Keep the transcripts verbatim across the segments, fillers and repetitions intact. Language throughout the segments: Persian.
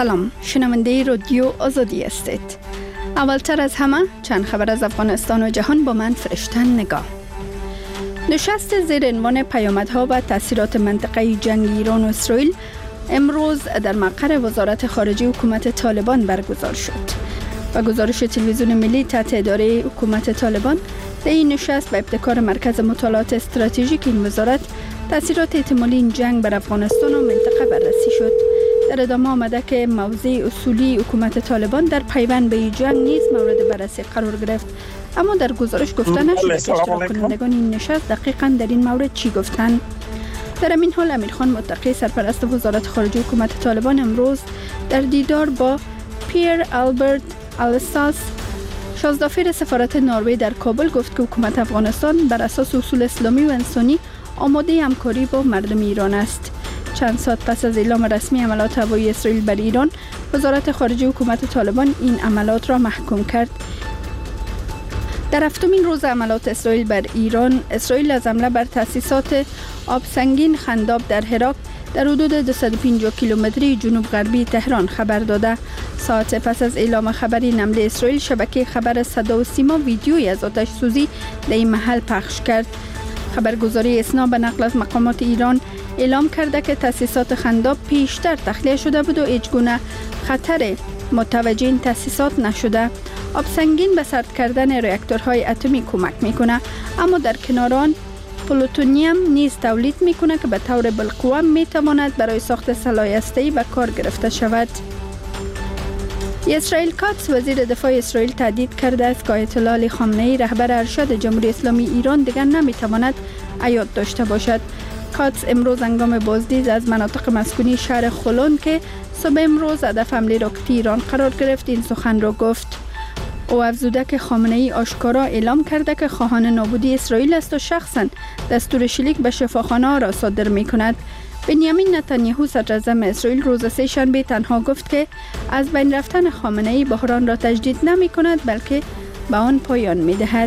سلام، شنونده رادیو آزادی هستید. اولتر از همه چند خبر از افغانستان و جهان با من فرشتن نگاه. نشست زیر عنوان پیامدها و تاثیرات منطقه جنگ ایران و اسرائیل امروز در مقر وزارت خارجه حکومت طالبان برگزار شد. و گزارش تلویزیون ملی تحت اداره حکومت طالبان در این نشست به ابتکار مرکز مطالعات استراتژیک این وزارت تاثیرات احتمالی این جنگ بر افغانستان و منطقه بررسی شد. در ادامه آمده که موضع اصولی حکومت طالبان در پیوند به این جنگ نیز مورد بررسی قرار گرفت، اما در گزارش گفته نشد که اشتراک کنندگان این نشست دقیقاً در این مورد چی گفتند. در این حال امیرخان متقی سرپرست وزارت خارجه حکومت طالبان امروز در دیدار با پیر آلبرت آلساس شازدافیر سفارت نروژ در کابل گفت که حکومت افغانستان بر اساس اصول اسلامی و انسانی آماده همکاری با مردم ایران است. چند ساعت پس از اعلام رسمی حملات هوایی اسرائیل بر ایران، وزارت خارجه حکومت طالبان این حملات را محکوم کرد. در هفتمین روز حملات اسرائیل بر ایران، اسرائیل از حمله بر تأسیسات آبسنگین خنداب در هرات در حدود دویست و پنجاه کیلومتری جنوب غربی تهران خبر داده. ساعت پس از اعلام خبر این حمله اسرائیل، شبکه خبر صدا و سیما ویدیویی از آتش سوزی در این محل پخش کرد. خبرگزاری اسنا به نقل از مقامات ایران اعلام کرده که تأسیسات خنداب پیشتر تخلیه شده بود و هیچ گونه خطر متوجه این تأسیسات نشده. آب سنگین به سرد کردن راکتورهای اتمی کمک میکنه، اما در کنار آن پلوتونیم نیز تولید میکنه که به طور بالقوه میتواند برای ساخت سلاح هسته‌ای به کار گرفته شود. اسرائیل کاتس وزیر دفاع اسرائیل تهدید کرده است که آیت الله علی خامنه‌ای رهبر ارشد جمهوری اسلامی ایران دیگر نمیتواند حیات داشته باشد. کاتس امروز هنگام بازدید از مناطق مسکونی شهر خلون که صبح امروز هدف حمله راکتی ایران قرار گرفت این سخن را گفت. او افزوده که خامنه‌ای آشکارا اعلام کرده که خواهان نابودی اسرائیل است و شخصا دستور شلیک به شفاخانه را صادر می‌کند. بنیامین نتانیاهو صدراعظم اسرائیل روز سه شنبه تنها گفت که از بین رفتن خامنه‌ای بحران را تجدید نمی‌کند بلکه به آن پایان می‌دهد.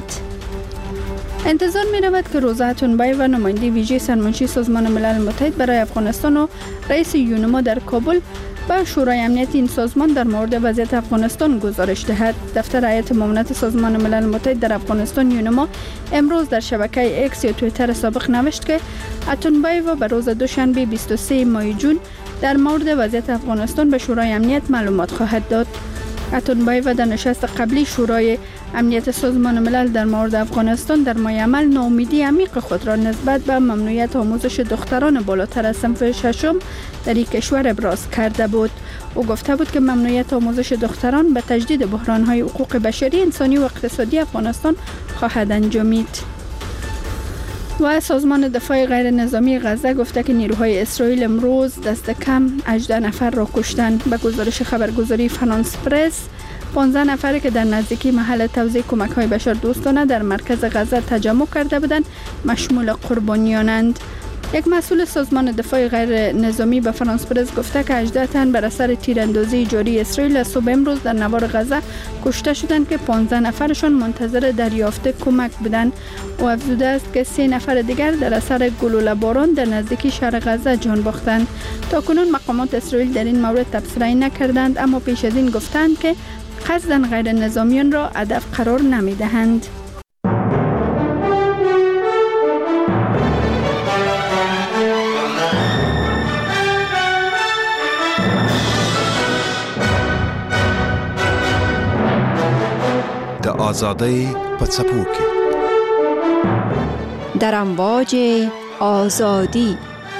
انتظار می‌رود که روزا اتونبای و نماینده ویژه سرمنشی سازمان ملل متحد برای افغانستان و رئیس یونما در کابل با شورای امنیت این سازمان در مورد وضعیت افغانستان گزارش دهد. دفتر هیئت معاونت سازمان ملل متحد در افغانستان یونما امروز در شبکه اکس یا توییتر سابق نوشت که اتونبایو به روز دوشنبه بیست و سه ماه جون در مورد وضعیت افغانستان به شورای امنیت معلومات خواهد داد. اتونبایو در نشست قبلی شورای امنیت سازمان ملل در مورد افغانستان در ماه عمل ناامیدی عمیق خود را نسبت به ممنوعیت آموزش دختران بالاتر از صنف ششم در این کشور ابراز کرده بود. او گفته بود که ممنوعیت آموزش دختران به تجدید بحران‌های حقوق بشری، انسانی و اقتصادی افغانستان خواهد انجامید. و سازمان دفاع غیر نظامی غزه گفته که نیروهای اسرائیل امروز دست کم هجده نفر را کشتند. به گزارش خبرگزاری فرانس پرس، پانزده نفری که در نزدیکی محل توزیع کمک‌های بشردوستانه در مرکز غزه تجمع کرده بودند مشمول قربانیانند. یک مسئول سازمان دفاع غیر نظامی به فرانس پرس گفته که هجده تن بر اثر تیراندازی جاری اسرائیل از صبح امروز در نوار غزه کشته شدند که پانزده نفرشان منتظر دریافت کمک بودند. او افزوده است که سه نفر دیگر در اثر گلوله باران در نزدیکی شهر غزه جان باختند. تاکنون مقامات اسرائیل در این مورد تبصره نکردند، اما پیش از این گفتند که قصداً غیر نظامیان را هدف قرار نمی‌دهند. د آزادی په څپو کې در امواج آزادی.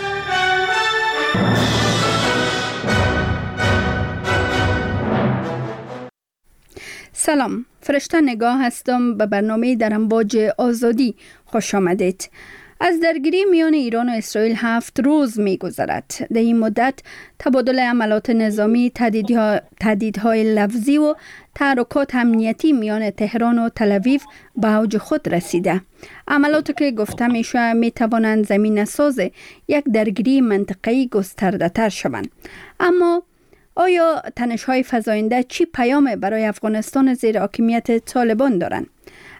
سلام، فرشته نگاه هستم. به برنامه در امواج آزادی خوش آمدید. از درگیری میان ایران و اسرائیل هفت روز می گذرد. در این مدت تبادل عملات نظامی، تهدیدهای لفظی و تحرکات امنیتی میان تهران و تل‌آویو به اوج خود رسیده. عملاتی که گفته میشه می توانند زمینه ساز یک درگیری منطقه‌ای گسترده تر شوند. اما آیا تنش‌های فزاینده چی پیام برای افغانستان زیر حاکمیت طالبان دارند؟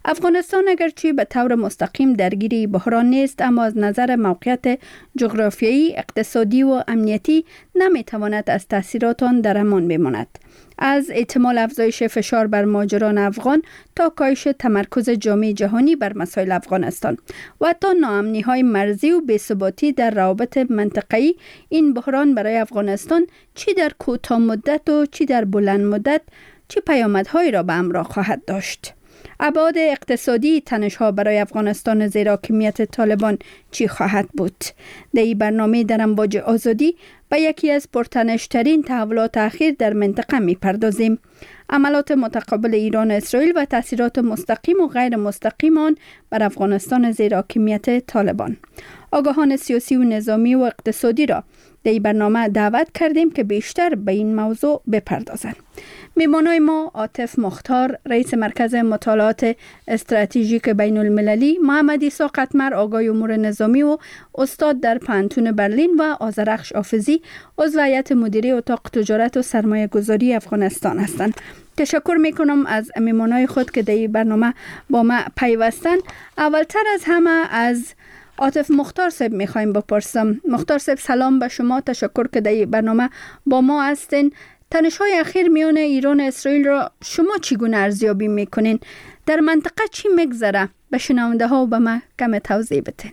افغانستان اگرچه به طور مستقیم درگیری بحران نیست، اما از نظر موقعیت جغرافیایی، اقتصادی و امنیتی نمیتواند از تاثیرات آن در امان بماند. از احتمال افزایش فشار بر مهاجران افغان تا کاهش تمرکز جامعه جهانی بر مسائل افغانستان و تا ناامنی‌های مرزی و بی‌ثباتی در روابط منطقه‌ای، این بحران برای افغانستان چی در کوتاه مدت و چی در بلند مدت چه پیامدهایی را به همراه خواهد داشت؟ ابعاد اقتصادی تنش‌ها برای افغانستان زیر حاکمیت طالبان چی خواهد بود؟ در این برنامه در امواج آزادی به یکی از پرتنش‌ترین تحولات اخیر در منطقه می‌پردازیم. عملات متقابل ایران و اسرائیل و تاثیرات مستقیم و غیر مستقیم آن بر افغانستان زیر حاکمیت طالبان. آگاهان سیاسی و نظامی و اقتصادی را در این برنامه دعوت کردیم که بیشتر به این موضوع بپردازند. میهمانای ما عاطف مختار، رئیس مرکز مطالعات استراتژیک بین المللی، محمد عیسی قطمر، آگاه امور نظامی و استاد در پانتون برلین، و آذرخش حافظی، عضو هیئت مدیره اتاق تجارت و سرمایه گذاری افغانستان هستند. تشکر میکنم از میهمانای خود که در این برنامه با ما پیوستن. اولتر از همه از عاطف مختار صاحب میخوایم بپرسم. مختار صاحب سلام به شما، تشکر که در این برنامه با ما هستین. تنش‌های اخیر میان ایران و اسرائیل را شما چگونه ارزیابی میکنین؟ در منطقه چی میگذره؟ به شنونده ها و به ما کم توضیح بدین.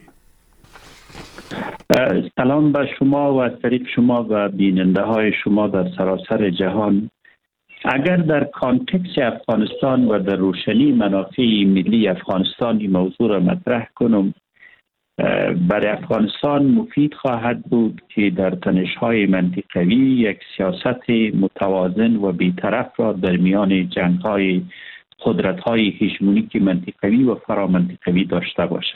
سلام به شما و از طریق شما و بیننده های شما در سراسر جهان. اگر در کانتکست افغانستان و در روشنی منافع ملی افغانستان این موضوع را مطرح کنم، برای افغانستان مفید خواهد بود که در تنش‌های منطقوی یک سیاست متوازن و بی‌طرف را در میان جنگ‌های قدرت‌های هژمونیک منطقوی و فرامنطقوی داشته باشد.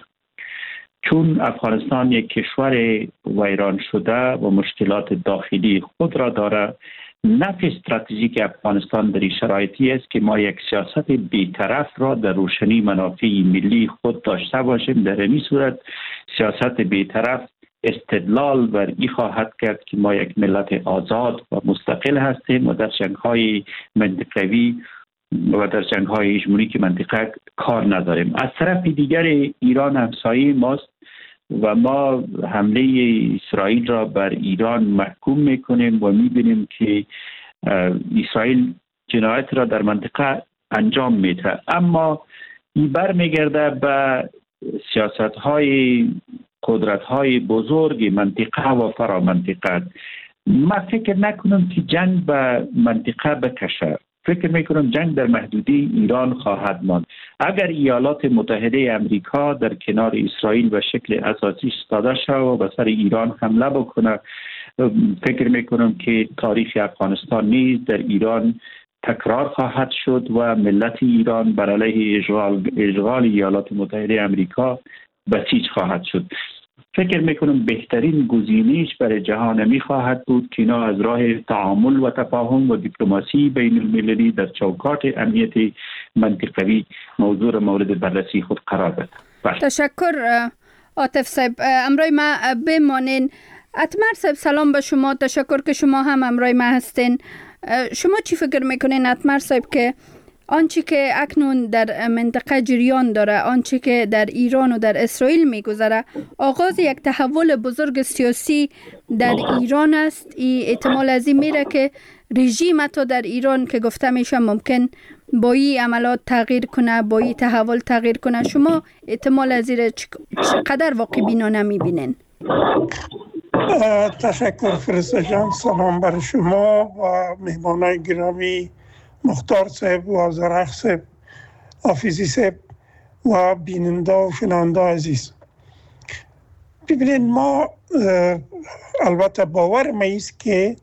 چون افغانستان یک کشور ویران شده و مشکلات داخلی خود را دارد، نفع استراتژیک افغانستان در این شرایطی است که ما یک سیاست بی‌طرف را در روشنی منافع ملی خود داشته باشیم. در این صورت سیاست بی‌طرف استدلال بر این خواهد کرد که ما یک ملت آزاد و مستقل هستیم و در جنگ‌های منطقوی و در جنگ‌های هژمونیک منطقه کار نداریم. از طرف دیگر ایران همسایه ماست و ما حمله اسرائیل را بر ایران محکوم میکنیم و میبینیم که اسرائیل جنایت را در منطقه انجام میده، اما این بر میگرده به سیاست های قدرت های بزرگ منطقه و فرامنطقه. ما فکر نکنم که جنگ به منطقه بکشه، فکر میکنم جنگ در محدوده ایران خواهد ماند. اگر ایالات متحده امریکا در کنار اسرائیل به شکل اساسی ایستاده شود و به سر ایران حمله بکنه، فکر میکنم که تاریخ افغانستان نیز در ایران تکرار خواهد شد و ملت ایران بر علیه اشغال, اشغال ایالات متحده امریکا بسیج خواهد شد. فکر میکنم بهترین گزینه‌اش برای جهان می خواهد بود که اینا از راه تعامل و تفاهم و دیپلماسی بین المللی در چوکات امنیت منطقوی موضوع مورد بررسی خود قرار بده. تشکر عاطف صاحب. امروی ما بمانین. اتمر صاحب سلام به شما، تشکر که شما هم امروی ما هستین. شما چی فکر میکنین اتمر صاحب که آنچه که اکنون در منطقه جریان داره، آنچه که در ایران و در اسرائیل میگذره، آغاز یک تحول بزرگ سیاسی در ایران است؟ ای احتمال از این میره که رژیم حتی در ایران که گفته میشه ممکن با این عملات تغییر کنه، با این تحول تغییر کنه. شما احتمال از این چقدر واقع بینا نمیبینین؟ تشکر فرسته جان. سلام بر شما و مهمانای گرامی مختار صاحب و آذرخش صاحب، حافظی صاحب و بیننده و شنونده عزیز. ببینید، ما البته باور ما است که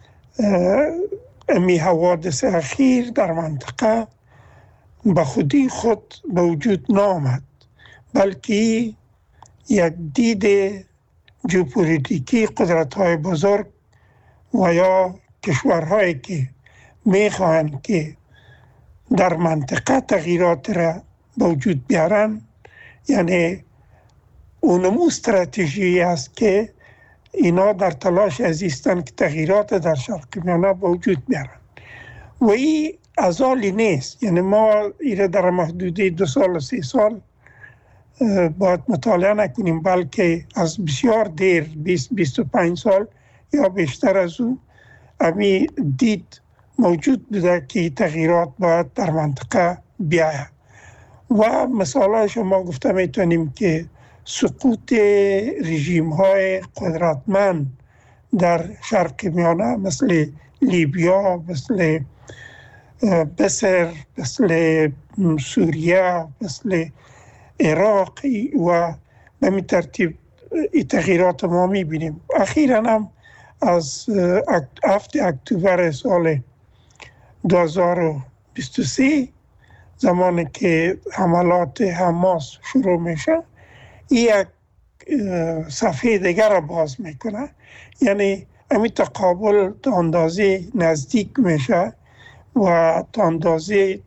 امی حوادث اخیر در منطقه به خودی خود به وجود نامد، بلکه یک دید ژئوپلیتیکی قدرت‌های بزرگ و یا کشورهایی که میخواهند که در منطقه تغییرات را به وجود بیارن، یعنی اونمو استراتژی است که اینا در تلاش ازیستن که تغییرات در شرق میانه به وجود بیارن و این ازالی نیست. یعنی ما ایره در محدوده دو سال و سه سال باید مطالعه نکنیم، بلکه از بسیار دیر بیست بیست و پنج سال یا بیشتر از او امی دید موجود بوده که تغییرات باید در منطقه بیاید. و مثال شما گفته میتونیم که سقوط رژیم های قدرتمند در شرق میانه مثل لیبیا، مثل بصر، مثل سوریه، مثل عراق و به می ترتیب تغییرات ما می بینیم. اخیراً هم از هفته اکتبر سال دو هزار و بیست و سه زمانی که حملات حماس شروع میشه، این یک صفحه دیگر را باز میکنه. یعنی همین تقابل تا اندازه نزدیک میشه و تا اندازه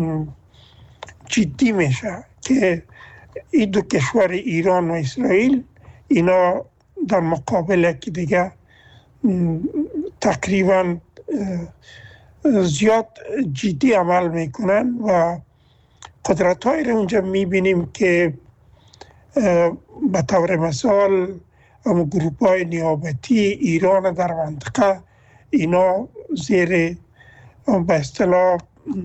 جدی میشه که این دو کشور ایران و اسرائیل اینا در مقابل یکی دیگه تقریبا زیاد جدی عمل میکنن و قدرت های رو اونجا میبینیم که به طور مثال هم گروپ های نیابتی ایران در منطقه اینا زیر به اصطلاح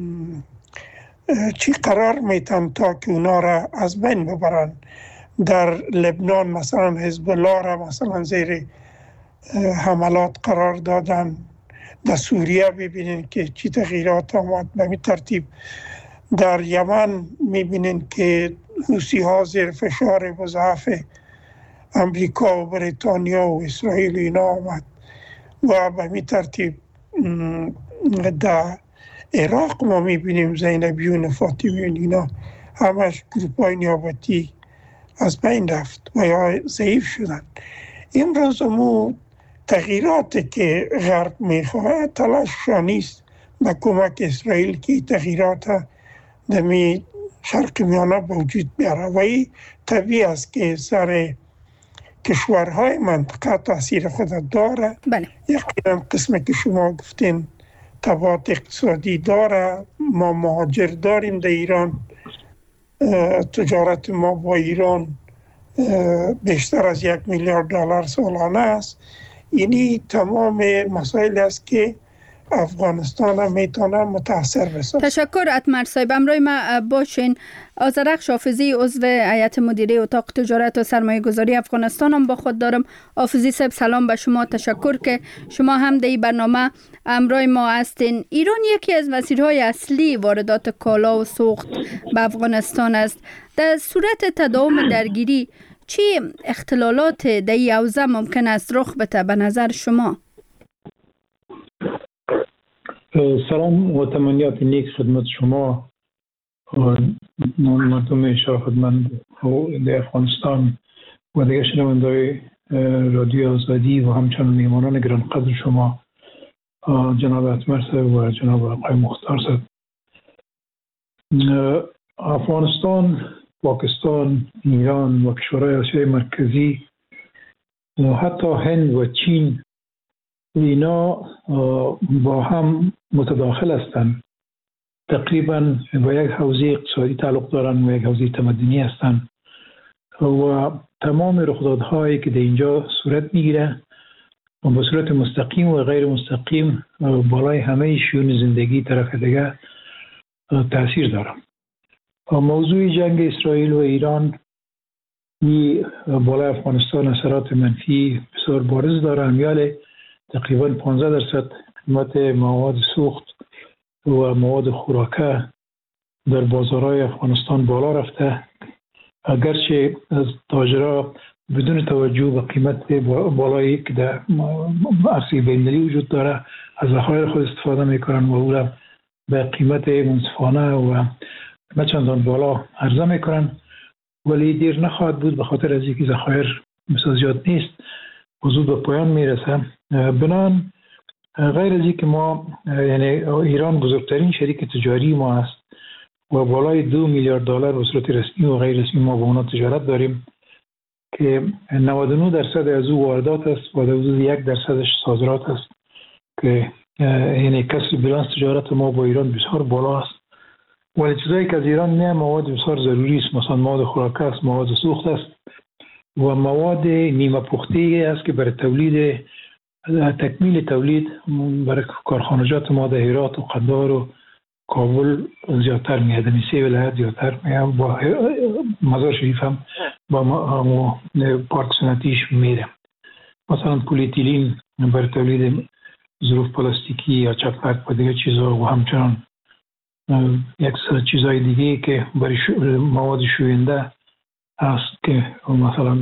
چی قرار میتن تا که اونا را از بین ببرن. در لبنان مثلا حزب الله را مثلا زیر حملات قرار دادن. در سوریه ببینین که چی تغییرات آمد. به می ترتیب در یمن میبینین که حوثی ها زیر فشار مضاعف امریکا و بریتانیا و اسرائیل اینا آمد و به می ترتیب در عراق ما میبینیم زینبیون فاطمیون اینا همش گروپ های نیابتی از بین رفت و یا ضعیف شدن. امروز مو تغییراتی که غرب میخواه تلاش نیست به کمک اسرائیل که تغییرات دمی شرق میانه وجود بیاره و این طبیعی است که سر کشورهای منطقه تاثیر خود داره. بله. یقینا قسمی که شما گفتین تبعات اقتصادی داره. ما مهاجر داریم در ایران، تجارت ما با ایران بیشتر از یک میلیارد دلار سالانه است. اینی تمام مسائل است که افغانستان هم میتونه متاثر بشه. تشکر اتمر صاحب. امروی ما باشین. آذرخش حافظی عضو هیئت مدیره اتاق تجارت و سرمایه گذاری افغانستان هم با خود دارم. حافظی صاحب سلام به شما، تشکر که شما هم در این برنامه امروی ما هستین. ایران یکی از مسیرهای اصلی واردات کالا و سوخت به افغانستان است. در صورت تداوم درگیری چی اختلالات در این حوزه ممکن است رخ بده به نظر شما؟ سلام و تمنیات نیک خدمت شما و مردم شهروندمند در افغانستان و دیگر شنونده‌های رادیو آزادی و همچنین میهمانان گرانقدر شما جناب اتمر صاحب و جناب آقای مختار صاحب. افغانستان، پاکستان، ایران و کشورهای آسیای مرکزی و حتی هند و چین اینا با هم متداخل هستند. تقریبا با یک حوزه اقتصادی تعلق دارند و یک حوزه تمدنی هستند و تمام رخدادهایی که در اینجا صورت میگیره و به صورت مستقیم و غیر مستقیم بالای همه شیون زندگی طرف دیگه تاثیر داره. موضوع جنگ اسرائیل و ایران این بالای افغانستان اثرات منفی بسیار بارز داره. امیال تقریبا پانزده درصد قیمت مواد سوخت و مواد خوراکه در بازارهای افغانستان بالا رفته، اگرچه از تاجرها بدون توجه به قیمت بالایی که در عرصه بین‌المللی وجود داره از ذخایر خود استفاده میکنن و او را به قیمت منصفانه و نه چندان بالا عرضه میکنن، ولی دیر نخواهد بود به خاطر از اینکه ذخایر بسیار زیاد نیست و زود به پایان میرسه. بنان غیر از اینکه ما یعنی ایران بزرگترین شریک تجاری ما است و بالای دو میلیارد دلار به صورت رسمی و غیر رسمی ما با اونا تجارت داریم که نود و نه درصد از او واردات است و در حدود یک درصدش صادرات است که یعنی کسر بالانس تجارت ما با ایران بسیار بالا است، ولی چیزایی که از ایران میاد مواد بسیار ضروری است، مثلا مواد خوراک است، مواد سوخت است و مواد نیمه پخته است که برای تولید تکمیل تولید برای کارخانجات ما در هرات و قندهار و کابل زیادتر میاد، در سه ولایت زیادتر میاد، با مزار شریف هم با پارک صنعتیش میره. مثلا پلیتیلین برای تولید ظروف پلاستیکی یا چپک و دیگه چیزا و همچنان یک سری چیزای دیگه که برای مواد شوینده است که مثلا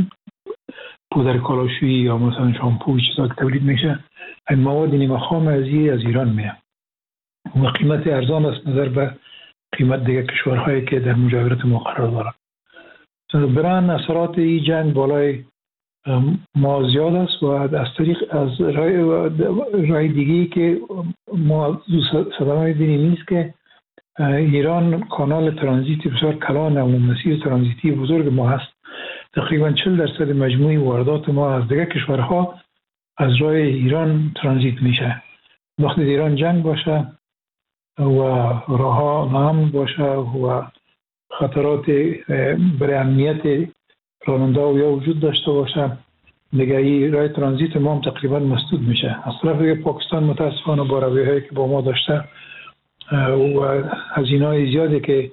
پودر کالاشویی یا مثلا شامپو چیزا که تولید میشه، این مواد نیمه خام از ایران میاد و قیمت ارزان است نظر به قیمت دیگه کشورهایی که در مجاورت ما قرار دارند. بران اثرات این جنگ بالای ما زیاد است و از طریق از رای, رای دیگی که ما صدمه دینی نیست که ایران کانال ترانزیتی بسیار کلان و مسیر ترانزیتی بزرگ ما هست. تقریبا چهل درصد مجموعی واردات ما از دیگه کشورها از رای ایران ترانزیت میشه. وقتی ایران جنگ باشه و راه نام باشه و خطرات برای امنیت راننده یا وجود داشته باشه، دیگه ای رای ترانزیت ما هم تقریبا مسدود میشه. از طرف دیگه پاکستان متاسفانه با رویه‌هایی که با ما داشته و هزینه‌های زیادی که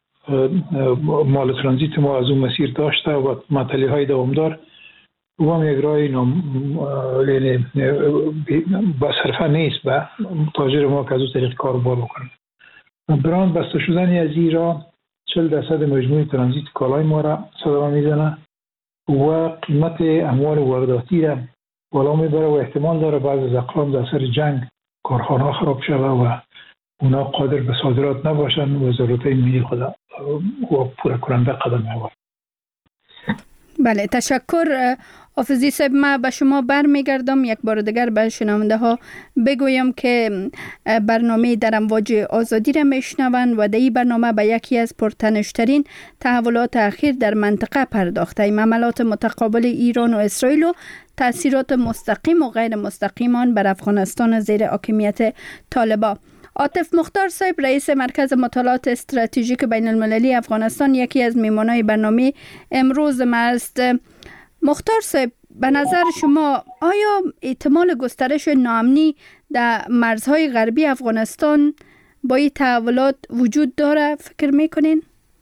مال ترانزیت ما از اون مسیر داشته و معطلی های دوامدار و هم یک رای یعنی با صرفه نیست به تاجر ما که از اون طریق کاروبار بکنه. بران بسته شدن از این راه چهل درصد مجموعی ترانزیت کالای ما را صدمه میزنه و قیمت اموال وارداتی را بالا میبره و احتمال داره بعض از اقلام در اثر جنگ کارخانه خراب شده و اونا قادر به صادرات نباشن و ضرورتهای ملی خود و پوره کننده قدم میبره. بله، تشکر حافظی صاحب. من به شما برمیگردم یک بار دیگر به شنونده ها بگویم که برنامه در امواج آزادی را میشنوند و در این برنامه به یکی از پرتنشترین تحولات اخیر در منطقه پرداخته ایم، حملات متقابل ایران و اسرائیل و تاثیرات مستقیم و غیر مستقیم آن بر افغانستان زیر حاکمیت طالبان. عاطف مختار صاحب، رئیس مرکز مطالعات استراتژیک بین المللی افغانستان، یکی از میهمانان برنامه امروز ما است. مختار صاحب، به نظر شما آیا احتمال گسترش ناامنی در مرزهای غربی افغانستان با این تحولات وجود داره فکر میکنین؟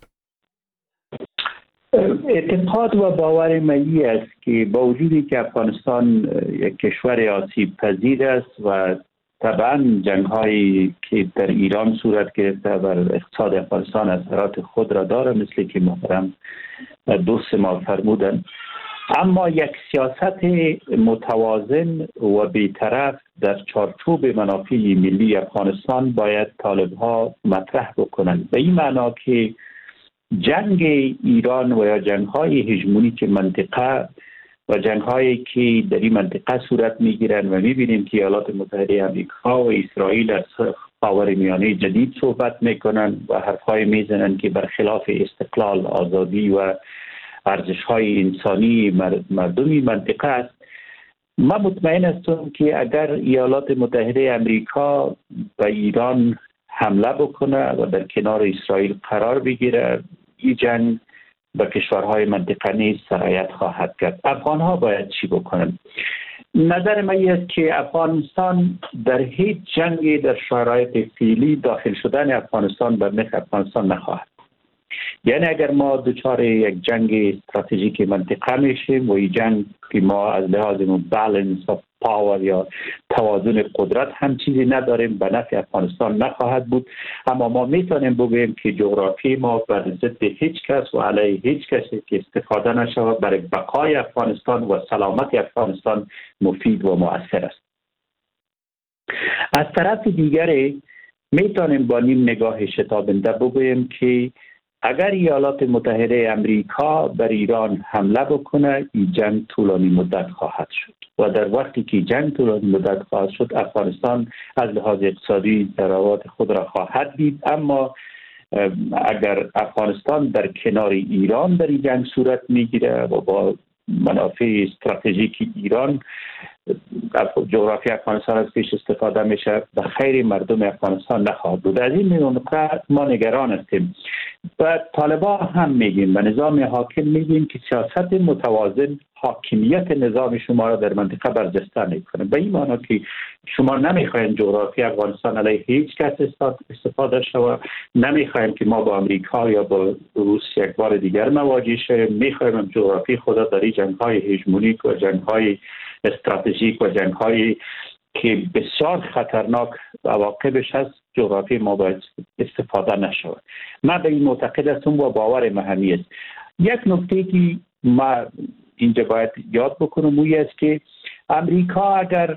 اعتقاد و باور من است که با وجودی که افغانستان یک کشور آسیب پذیر است و طبعا جنگ هایی که در ایران صورت گرفته بر اقتصاد افغانستان اثرات خود را داره، مثل که محترم دوست ما فرمودن، اما یک سیاست متوازن و بی‌طرف در چارچوب منافع ملی افغانستان باید طالب ها مطرح بکنند. به این معنا که جنگ ایران و یا جنگ های هژمونیک منطقه و جنگ هایی که در این منطقه صورت می گیرند و می بینیم که ایالات متحده آمریکا و اسرائیل از خاورمیانه جدید صحبت می کنند و حرف های می زنند که برخلاف استقلال، آزادی و ارزش های انسانی مردمی منطقه است. من مطمئن هستم که اگر ایالات متحده آمریکا به ایران حمله بکنه و در کنار اسرائیل قرار بگیره، این جنگ به کشورهای منطقه نیز سرایت خواهد کرد. افغان ها باید چی بکنن؟ نظر من است که افغانستان در هیچ جنگی در شرایط فعلی داخل شدن افغانستان به نفع افغانستان نخواهد. یعنی اگر ما دچار یک جنگ استراتژیک منطقه میشیم و این جنگ که ما از لحاظ بالانس اف پاور یا توازن قدرت هم چیزی نداریم، به نفع افغانستان نخواهد بود. اما ما میتونیم بگوییم که جغرافی ما بر ضد هیچ کس و علیه هیچ کسی که استفاده نشود برای بقای افغانستان و سلامت افغانستان مفید و مؤثر است. از طرف دیگری میتونیم با نیم نگاه شتابنده بگوییم که اگر ایالات متحده آمریکا بر ایران حمله بکنه، این جنگ طولانی مدت خواهد شد و در وقتی که جنگ طولانی مدت خواهد شد، افغانستان از لحاظ اقتصادی ضربات خود را خواهد دید. اما اگر افغانستان در کنار ایران در این جنگ صورت میگیره و با منافع استراتژیک ایران، جغرافی افغانستان از پیش استفاده میشه، به خیر مردم افغانستان نخواهد بود. از این نکته ما نگران هستیم. و طالبان هم میگیم، به نظام حاکم میگیم که سیاست متوازن حاکمیت نظام شما را در منطقه برجسته میکنه. به این معنی که شما نمیخواین جغرافی افغانستان علیه هیچ کس استفاده شود، نمیخوایم که ما با امریکا یا با روس یک بار دیگر مواجه شویم، میخوایم جغرافی خود در این جنگ‌های هژمونیک و جنگ‌های استراتژیک و جنگ‌های که بسیار خطرناک عواقبش هست، جغرافی ما باید استفاده نشود. من به این معتقد هستم و باور مهمی است. یک نکته که ما اینجا باید یاد بکنم اون است که امریکا اگر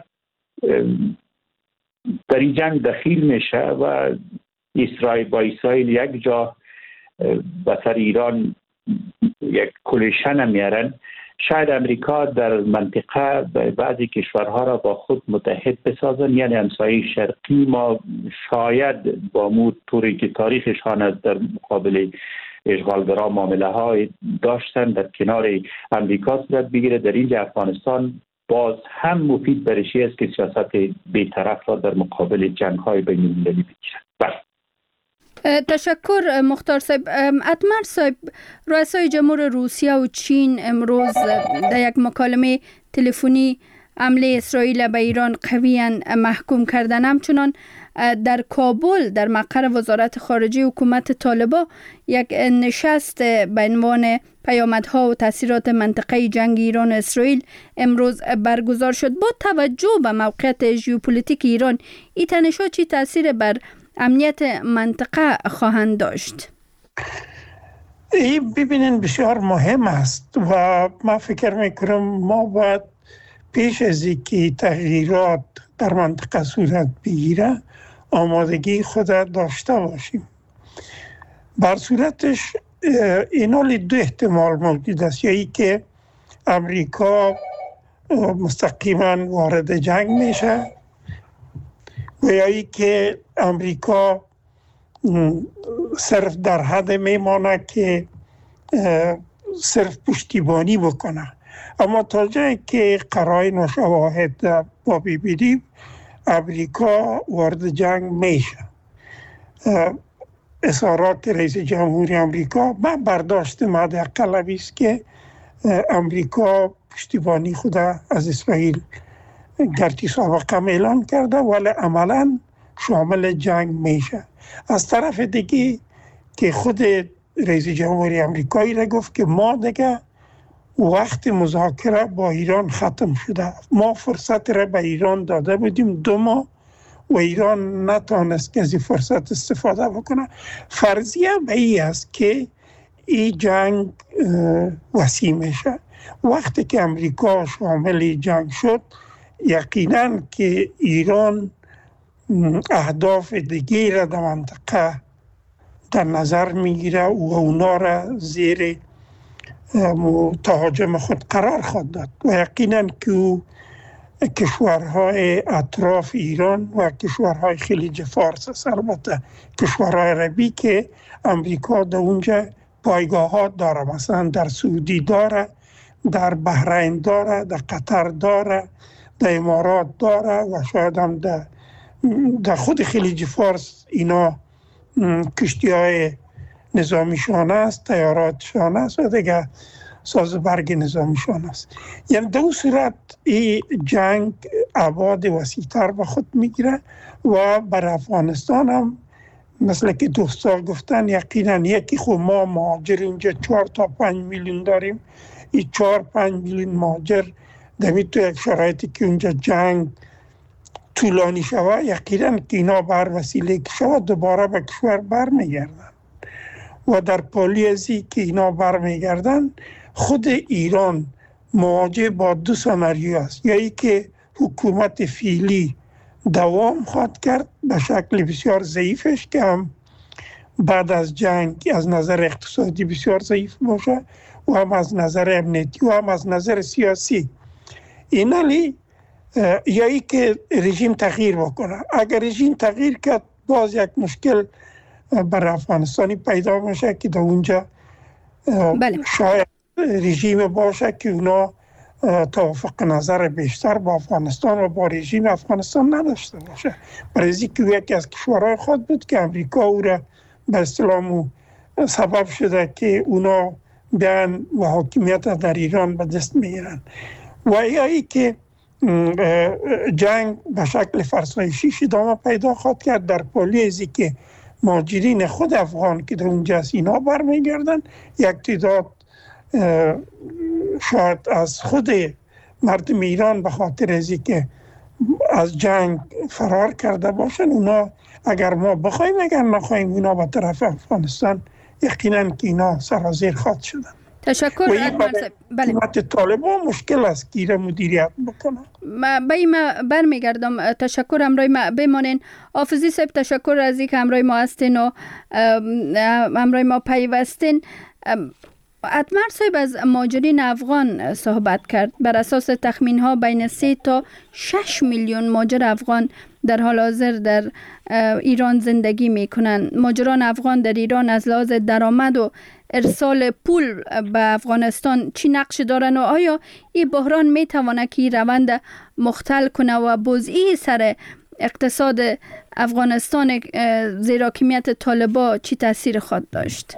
در این جنگ دخیل میشه و اسرائیل با اسرائیل یک جا به سر ایران یک کلیشن میارن، شاید امریکا در منطقه بعضی کشورها را با خود متحد بسازن، یعنی همسایه شرقی ما شاید با مود طوری که تاریخشان از در مقابل اشغالگرا معامله های داشتن در کنار امریکا صورت بگیره. در اینجا افغانستان باز هم مفید برشی است که سیاست بی‌طرف را در مقابل جنگ های بین المللی بگیرد. تشکر مختار صاحب. اتمر صاحب، رؤسای جمهور روسیه و چین امروز در یک مکالمه تلفنی حمله اسرائیل به ایران قویاً محکوم کردن. همچنان در کابل در مقر وزارت خارجه حکومت طالبان یک نشست به عنوان پیامدها و تاثیرات منطقه جنگ ایران و اسرائیل امروز برگزار شد. با توجه به موقعیت ژئوپلیتیک ایران، این تنش‌ها چی تاثیر بر امنیت منطقه خواهند داشت؟ این ببینین بسیار مهم است و من فکر میکنم ما باید پیش از اینکه تغییرات در منطقه صورت بگیره آمادگی خود داشته باشیم. بر صورتش اینال دو احتمال موجود است، یا ای که امریکا مستقیما وارد جنگ میشه و یا ای که امریکا صرف در حد میمانه که صرف پشتیبانی بکنه. اما تا جایی که قرائن و شواهد با ببینیم امریکا وارد جنگ میشه. اظهارات رئیس جمهوری امریکا من برداشت حداقل است که امریکا پشتیبانی خود از اسرائیل گرچه سابقه اعلان کرده ولی عملا شامل جنگ میشه. از طرف دیگه که خود رئیس جمهوری امریکایی را گفت که ما دیگه وقت مذاکره با ایران ختم شده، ما فرصت را به ایران داده بودیم دو ماه و ایران نتانست که از این فرصت استفاده بکنه. فرضیه به این است که این جنگ وسیع میشه. وقتی که امریکا شامل جنگ شد یقینا که ایران اهداف دیگه را در منطقه در نظر میگیره و اونا را زیر تهاجم خود قرار خواهد داد و یقینا که کشورهای اطراف ایران و کشورهای خلیج فارس است، البته کشورهای عربی که امریکا در اونجا پایگاهات داره، مثلا در سعودی داره، در بحرین داره، در قطر داره، در امارات داره و شاید هم در, در خود خلیج فارس اینا کشتی های نظامیشان است، تیاراتشان است و دیگه ساز برگ نظامیشان است. یعنی دو صورت این جنگ ابعاد وسیع‌تر به خود میگیره و بر افغانستان هم مثل که دوستا گفتن یقینا یکی خود ما مهاجر اینجا چهار تا پنج میلیون داریم، این چهار پنج میلیون مهاجر دمی تو یک شرایطی که اونجا جنگ طولانی شود یقینا که اینا بر وسیله که شود دوباره به کشور بر میگردن و در پالی ازی که اینا بر میگردن خود ایران مواجه با دو سناریو است، یا ای که حکومت فعلی دوام خواهد کرد به شکل بسیار ضعیفش که هم بعد از جنگ از نظر اقتصادی بسیار ضعیف باشه و هم از نظر امنیتی و هم از نظر سیاسی. اینالی یا ای که رژیم تغییر بکنه. اگر رژیم تغییر کرد باز یک مشکل برای افغانستانی پیدا میشه که در اونجا بله. شاید رژیم باشه که اونا توافق نظر بیشتر با افغانستان و با رژیم افغانستان نداشته باشه. برای اینکه یکی از کشورهای خود بود که امریکا او را به اصطلاح سبب شده که اونا بیان و حاکمیت در ایران به دست میگیرن. و یا ای که جنگ به شکل فرسایشی ادامه پیدا خواهد کرد در پالی ازی که مهاجرین خود افغان که در اونجا از اینا برمیگردن، یک تعداد شاید از خود مردم ایران به خاطر ازی که از جنگ فرار کرده باشن، اونا اگر ما بخوایم اگر نخوایم اونا به طرف افغانستان یقینا که اینا سرازیر خواهد شدن. تشکر ادمر صاحب. بله. حکومت طالبان مشکل است که ایره مدیریت بکنه. به این برمیگردم. تشکر همراه ما بمانین. حافظی صاحب تشکر از اینکه همراه ما هستین و همراه ما پیوستین. ادمر صاحب از مهاجرین افغان صحبت کرد. بر اساس تخمین ها بین سه تا شش میلیون مهاجر افغان در حال حاضر در ایران زندگی میکنن. مهاجران افغان در ایران از لحاظ درآمد و ارسال پول به افغانستان چی نقش دارن و آیا این بحران میتونه که روند مختل کنه و بزئی سر اقتصاد افغانستان زیر حاکمیت طالبان چی تاثیر خواهد داشت؟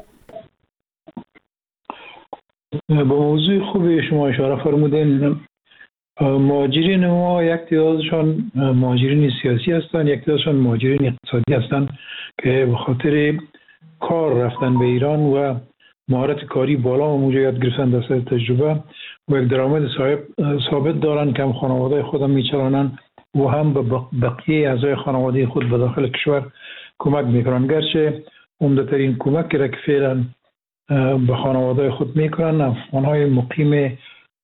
با موضوع خوبی شما اشاره فرمودین. مهاجرین ما یک تعدادشان مهاجرین سیاسی هستند، یک تعدادشان مهاجرین اقتصادی هستند که به خاطر کار رفتن به ایران و مهارت کاری بالا و اونجا یاد گرفتن در سطح تجربه و یک درآمد ثابت دارن که هم خانواده خودم میچرانن و هم به بقیه اعضای خانواده خود به داخل کشور کمک میکنن. گرچه عمده‌ترین کمک را که فعلا به خانواده خود میکنن افغان‌های مقیم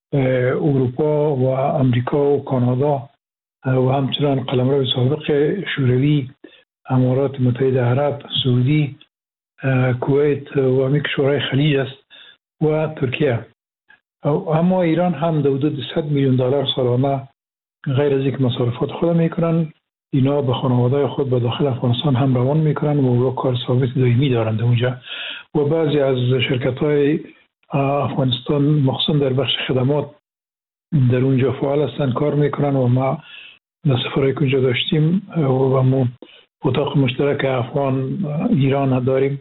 اروپا و امریکا و کانادا و همچنان قلمرو سابق شوروی، امارات متحده عرب، سعودی، کویت و همین کشورهای خلیج است و ترکیه. اما ایران هم در حدود صد میلیون دلار سالانه غیر از اینکه مصارفات خود میکنن، اینا به خانواده خود به داخل افغانستان هم روان میکنن و اونجا کار ثابت دائمی دارند اونجا. و بعضی از شرکت های افغانستان مخصوصا در بخش خدمات در اونجا فعال هستن، کار میکنن و ما در سفرهایی که اونجا داشتیم و ما اتاق مشترک افغان ایران داریم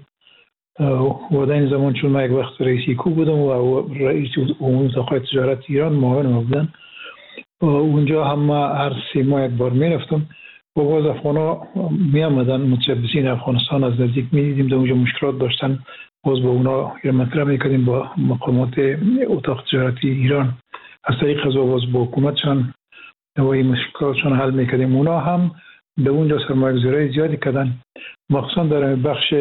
و در این زمان چون ما یک وقت رئیسی کو بودم و رئیس عمومی اتاق تجارت ایران معاون ما بودن، اونجا هم ما هر سه ماه یک بار میرفتم و باز افغان ها می آمدن متشبثین افغانستان از نزدیک می دیدیم در اونجا مشکلات داشتن، باز با اونا مطرح میکردیم با مقامات اتاق تجارتی ایران از طریق از باز با حکومتشان و این مشکلاتشان حل میکردیم. اونا هم به اونجا سرمایه‌گذاری زیادی کردن، مخصوصا در بخش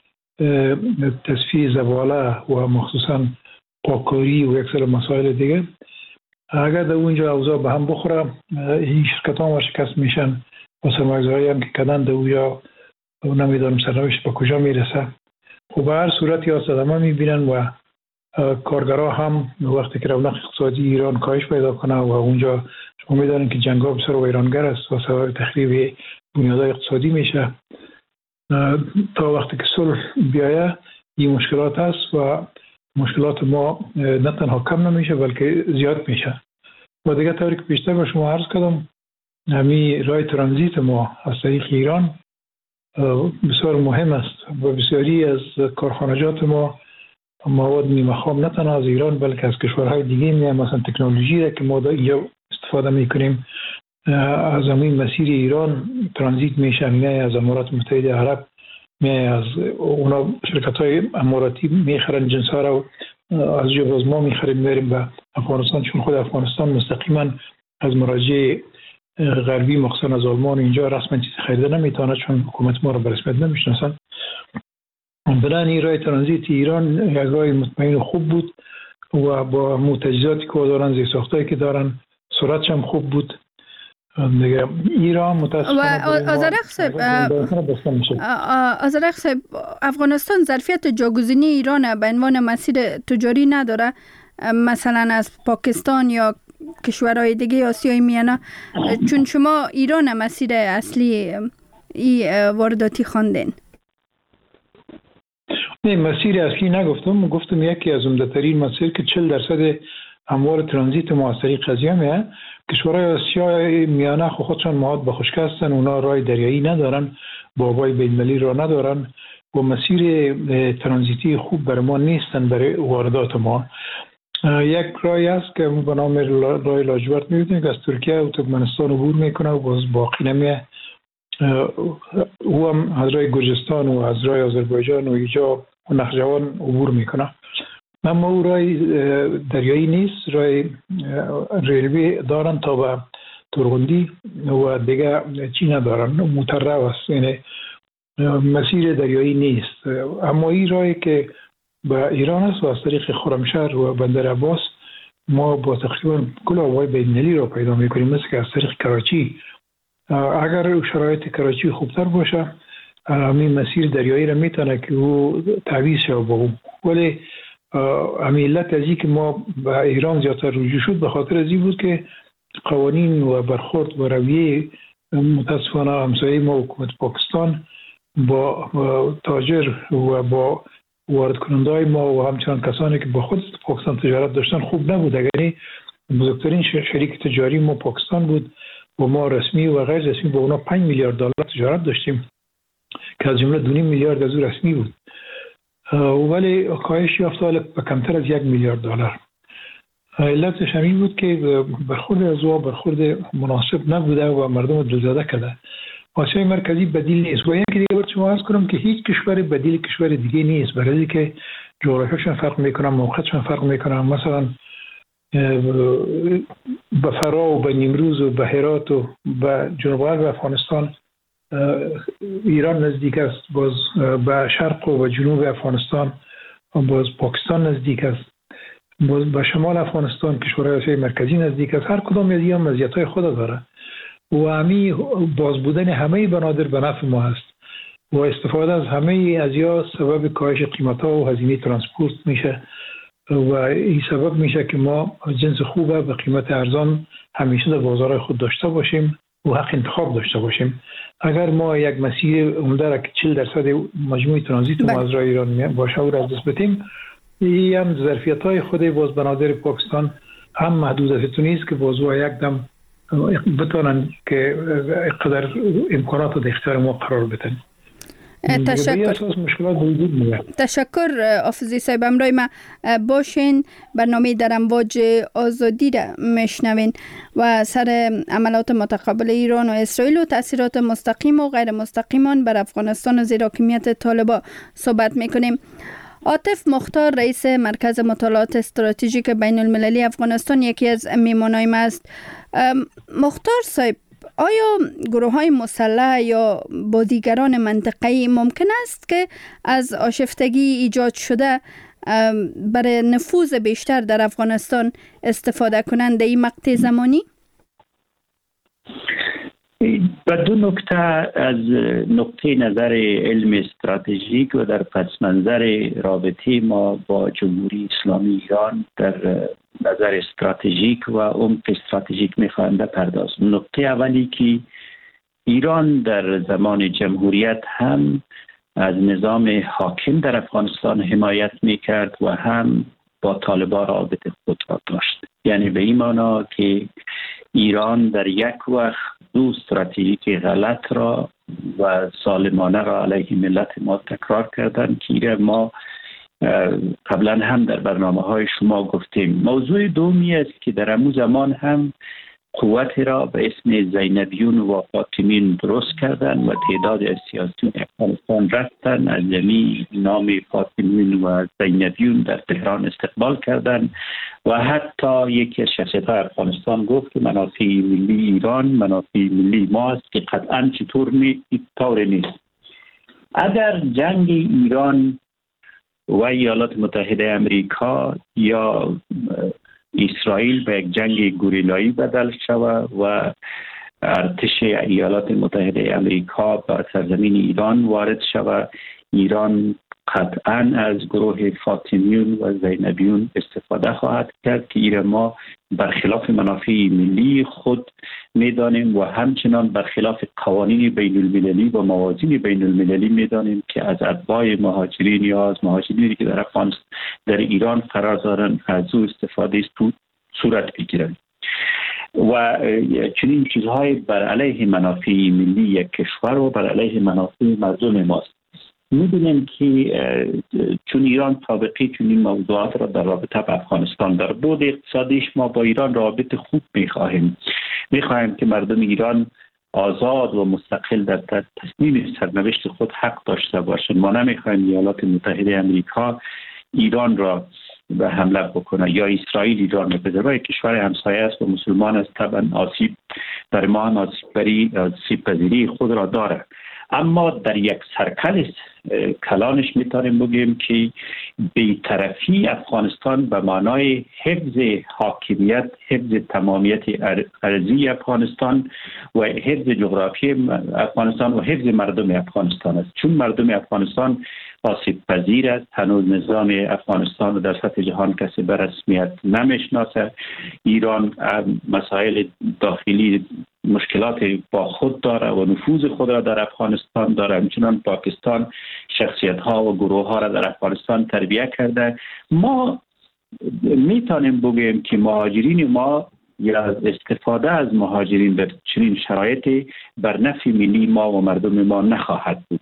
تصفیه زباله و مخصوصا پاکاری و یک سری مسائل دیگه. اگر در اونجا اوضاع به هم بخوره این شرکت ها شکست میشن و سرمایه‌گذاری هم که کردن در اونجا نمیدانم سرنوشت به کجا میرسه. و به هر صورت یا صدمه میبینن و کارگرها هم وقتی که رونق اقتصادی ایران کاهش پیدا کنه و اونجا شما میدانید که جنگ ها بسیار ویرانگر است و سبب تخریب بنیادهای اقتصادی میشه. تا وقتی که صلح بیایه این مشکلات هست و مشکلات ما نه تنها کم نمیشه بلکه زیاد میشه. و دیگه طوری که بیشتر به شما عرض کردم همین راه ترانزیت ما از طریق ایران بسیار مهم است و بسیاری از کارخانجات ما مواد نیمه خام نه تنها از ایران بلکه از کشورهای دیگه میاد، مثلا تکنولوژی را که ما در اینجا استفاده میکنیم از همین مسیر ایران ترانزیت میشه، نه از امارات متحده عرب، نه از اونا شرکت های اماراتی میخرن جنس ها را از جو باز ما میخریم میریم به افغانستان، چون خود افغانستان مستقیما از مراجع غربی مخصوصا از آلمان اینجا رسما چیزی خریده نمیتونه چون حکومت ما را به رسمیت نمیشناسن. بنابراین این راه ترانزیت ایران یک راه مطمئن خوب بود و با متجهزاتی که دارن زیر ساختایی که دارن سرعتش هم خوب بود دیگه. ایران متاسفانه و آذرخ صاحب آذرخ صاحب افغانستان ظرفیت جاگزینی ایران به عنوان مسیر تجاری نداره، مثلا از پاکستان یا کشورهای دیگه آسیای میانه، چون شما ایران مسیر اصلی ای وارداتی خواندین. نه، مسیر اصلی نگفتم، گفتم یکی از عمده‌ترین مسیر که چهل درصد اموال ترانزیت ما از طریق قضیه میه. کشورهای آسیای میانه خو خودشان مواد به خشک هستن، اونا راه دریایی ندارن، بابای بین‌المللی را ندارن و مسیر ترانزیتی خوب برای ما نیستن برای واردات ما. یک راهی است که به نام راه لاجورد می‌بینید که از ترکیه و ترکمنستان عبور میکنه و باز باقی نمیه. او هم از راه گرجستان و از راه آذربایجان و اینجا و نخجوان عبور میکنه. اما او راه دریایی نیست، راه ریلوی دارن تا به ترغندی و دیگه چی ندارن، مترو است، یعنی مسیر دریایی نیست. اما این راهی که به ایران است و از طریق خرمشهر و بندر عباس ما با تقریبا کل هوای بین‌المللی را پیدا میکنیم، مثل که از طریق کراچی. اگر شرایط کراچی خوبتر باشه همین مسیر دریایی را میتونه که او تعویض شد با او، ولی همین علت از این که ما به ایران زیادتر رجوع شد به خاطر از این بود که قوانین و برخورد و رویه متاسفانه همسایه ما حکومت پاکستان با تاجر و با وارد کننده های ما و همچنان کسانی که با خود پاکستان تجارت داشتن خوب نبود. یعنی بزرگترین شریک تجاری ما پاکستان بود و ما رسمی و غیر رسمی با اونا پنج میلیارد دلار تجارت داشتیم که از جمله دو میلیارد از او رسمی بود، ولی کاهش یافت به کمتر از یک میلیارد دلار. علتش همین بود که برخورد از او برخورد مناسب نبوده و مردم دلزده کرده. آسیای مرکزی بدیل نیست و یکی دیگه باید شما عرض کنم که هیچ کشور بدیل کشور دیگه نیست، برای که جغرافیاشون فرق میکنن، موقعیتشون فرق میکنن. مثلا به فرا و به نیمروز و به هرات و به جنوب غرب افغانستان ایران نزدیک است، باز به شرق و به جنوب افغانستان باز پاکستان نزدیک است، باز به شمال افغانستان کشورهای آسیای مرکزی نزدیک است. هر کدام از اینها مزیت‌های خود داره و همی باز بودن همه بنادر به نفع ما هست و استفاده از همه از یا سبب کاهش قیمت‌ها و هزینه ترانسپورت میشه و این سبب میشه که ما جنس خوبه به قیمت ارزان همیشه در بازار خود داشته باشیم و حق انتخاب داشته باشیم. اگر ما یک مسیر عمده را که چهل درصد مجموع ترانزیت ما از راه ایران باشه او را از دست بدیم، این هم ظرفیت‌های خود باز بنادر پاکستان هم محدود است نیست که باز و یک دم بتونن که قدر امکانات در اختیار ما قرار بدن. تشکر. تشکر آفزی صاحب. امروی ما باشین برنامه در امواج آزادی را میشنوین و سر عملات متقابل ایران و اسرائیل و تاثیرات مستقیم و غیر مستقیمان بر افغانستان و زیر حاکمیت طالبان صحبت میکنیم. عاطف مختار رئیس مرکز مطالعات استراتژیک بین المللی افغانستان یکی از میمانای ما است. مختار صاحب، آیا گروه های مسلح یا بازیگران منطقه‌ای ممکن است که از آشفتگی ایجاد شده برای نفوذ بیشتر در افغانستان استفاده کنند در این مقطع زمانی؟ به دو نکته از نقطه نظر علم استراتژیک و در پس منظر رابطه ما با جمهوری اسلامی ایران در نظر استراتژیک و عمق استراتژیک می‌خواهم بپردازم. نقطه اولی که ایران در زمان جمهوریت هم از نظام حاکم در افغانستان حمایت می‌کرد و هم با طالبان رابطه خود را داشت. یعنی به این معنا که ایران در یک وقت دو استراتژیک غلط را و ظالمانه را علیه ملت ما تکرار کردند که ما قبلا هم در برنامه های شما گفتیم. موضوع دومی است که در امو زمان هم قوت را به اسم زینبیون و فاطمیون درست کردن و تعداد از سیاسیون افغانستان رفتن از جمعی نام فاطمیون و زینبیون در تهران استقبال کردن و حتی یکی از شخصیت های افغانستان گفت که منافع ملی ایران منافع ملی ما است که قطعا چطور می طور نیست. اگر جنگ ایران و ایالات متحده امریکا یا اسرائیل به یک جنگ گوریلایی بدل شود و ارتش ایالات متحده امریکا بر سرزمین ایران وارد شود، ایران قطعا از گروه فاطمیون و زینبیون استفاده خواهد کرد که ایران ما برخلاف منافع ملی خود میدانیم و همچنان برخلاف قوانین بین المللی و موازین بین المللی میدانیم که از اتباع مهاجرین یا از مهاجرینی که در افغانستان در ایران قرار دارند از او استفاده صورت بگیرند و چنین چیزهای بر علیه منافع ملی یک کشور و بر علیه منافع مردم ماست. می‌بینیم که چون ایران سابقه چنین موضوعات را در رابطه با افغانستان در بود اقتصادیش ما با ایران رابطه خوب می‌خواهیم می‌خواهیم که مردم ایران آزاد و مستقل در تصمیم سرنوشت خود حق داشته باشند. ما نمی‌خواهیم ایالات متحده آمریکا ایران را به حمله بکنه یا اسرائیل ایران را بزنه. کشور همسایه است و مسلمان است، طبعا آسیب در ما هم آسیب پذیری خود را داره، اما در یک سرکل کلانش میتونیم بگیم که بی‌طرفی افغانستان به معنای حفظ حاکمیت، حفظ تمامیت ارضی افغانستان و حفظ جغرافی افغانستان و حفظ مردم افغانستان است. چون مردم افغانستان آسیب پذیر است، هنوز نظام افغانستان در سطح جهان کسی به رسمیت نمیشناسه. ایران مسائل داخلی مشکلات با خود داره و نفوذ خود را در افغانستان داره. همچنان پاکستان شخصیت ها و گروه ها را در افغانستان تربیت کرده. ما میتونیم بگیم که مهاجرین ما یا استفاده از مهاجرین در چنین شرایطی بر نفع ملی ما و مردم ما نخواهد بود.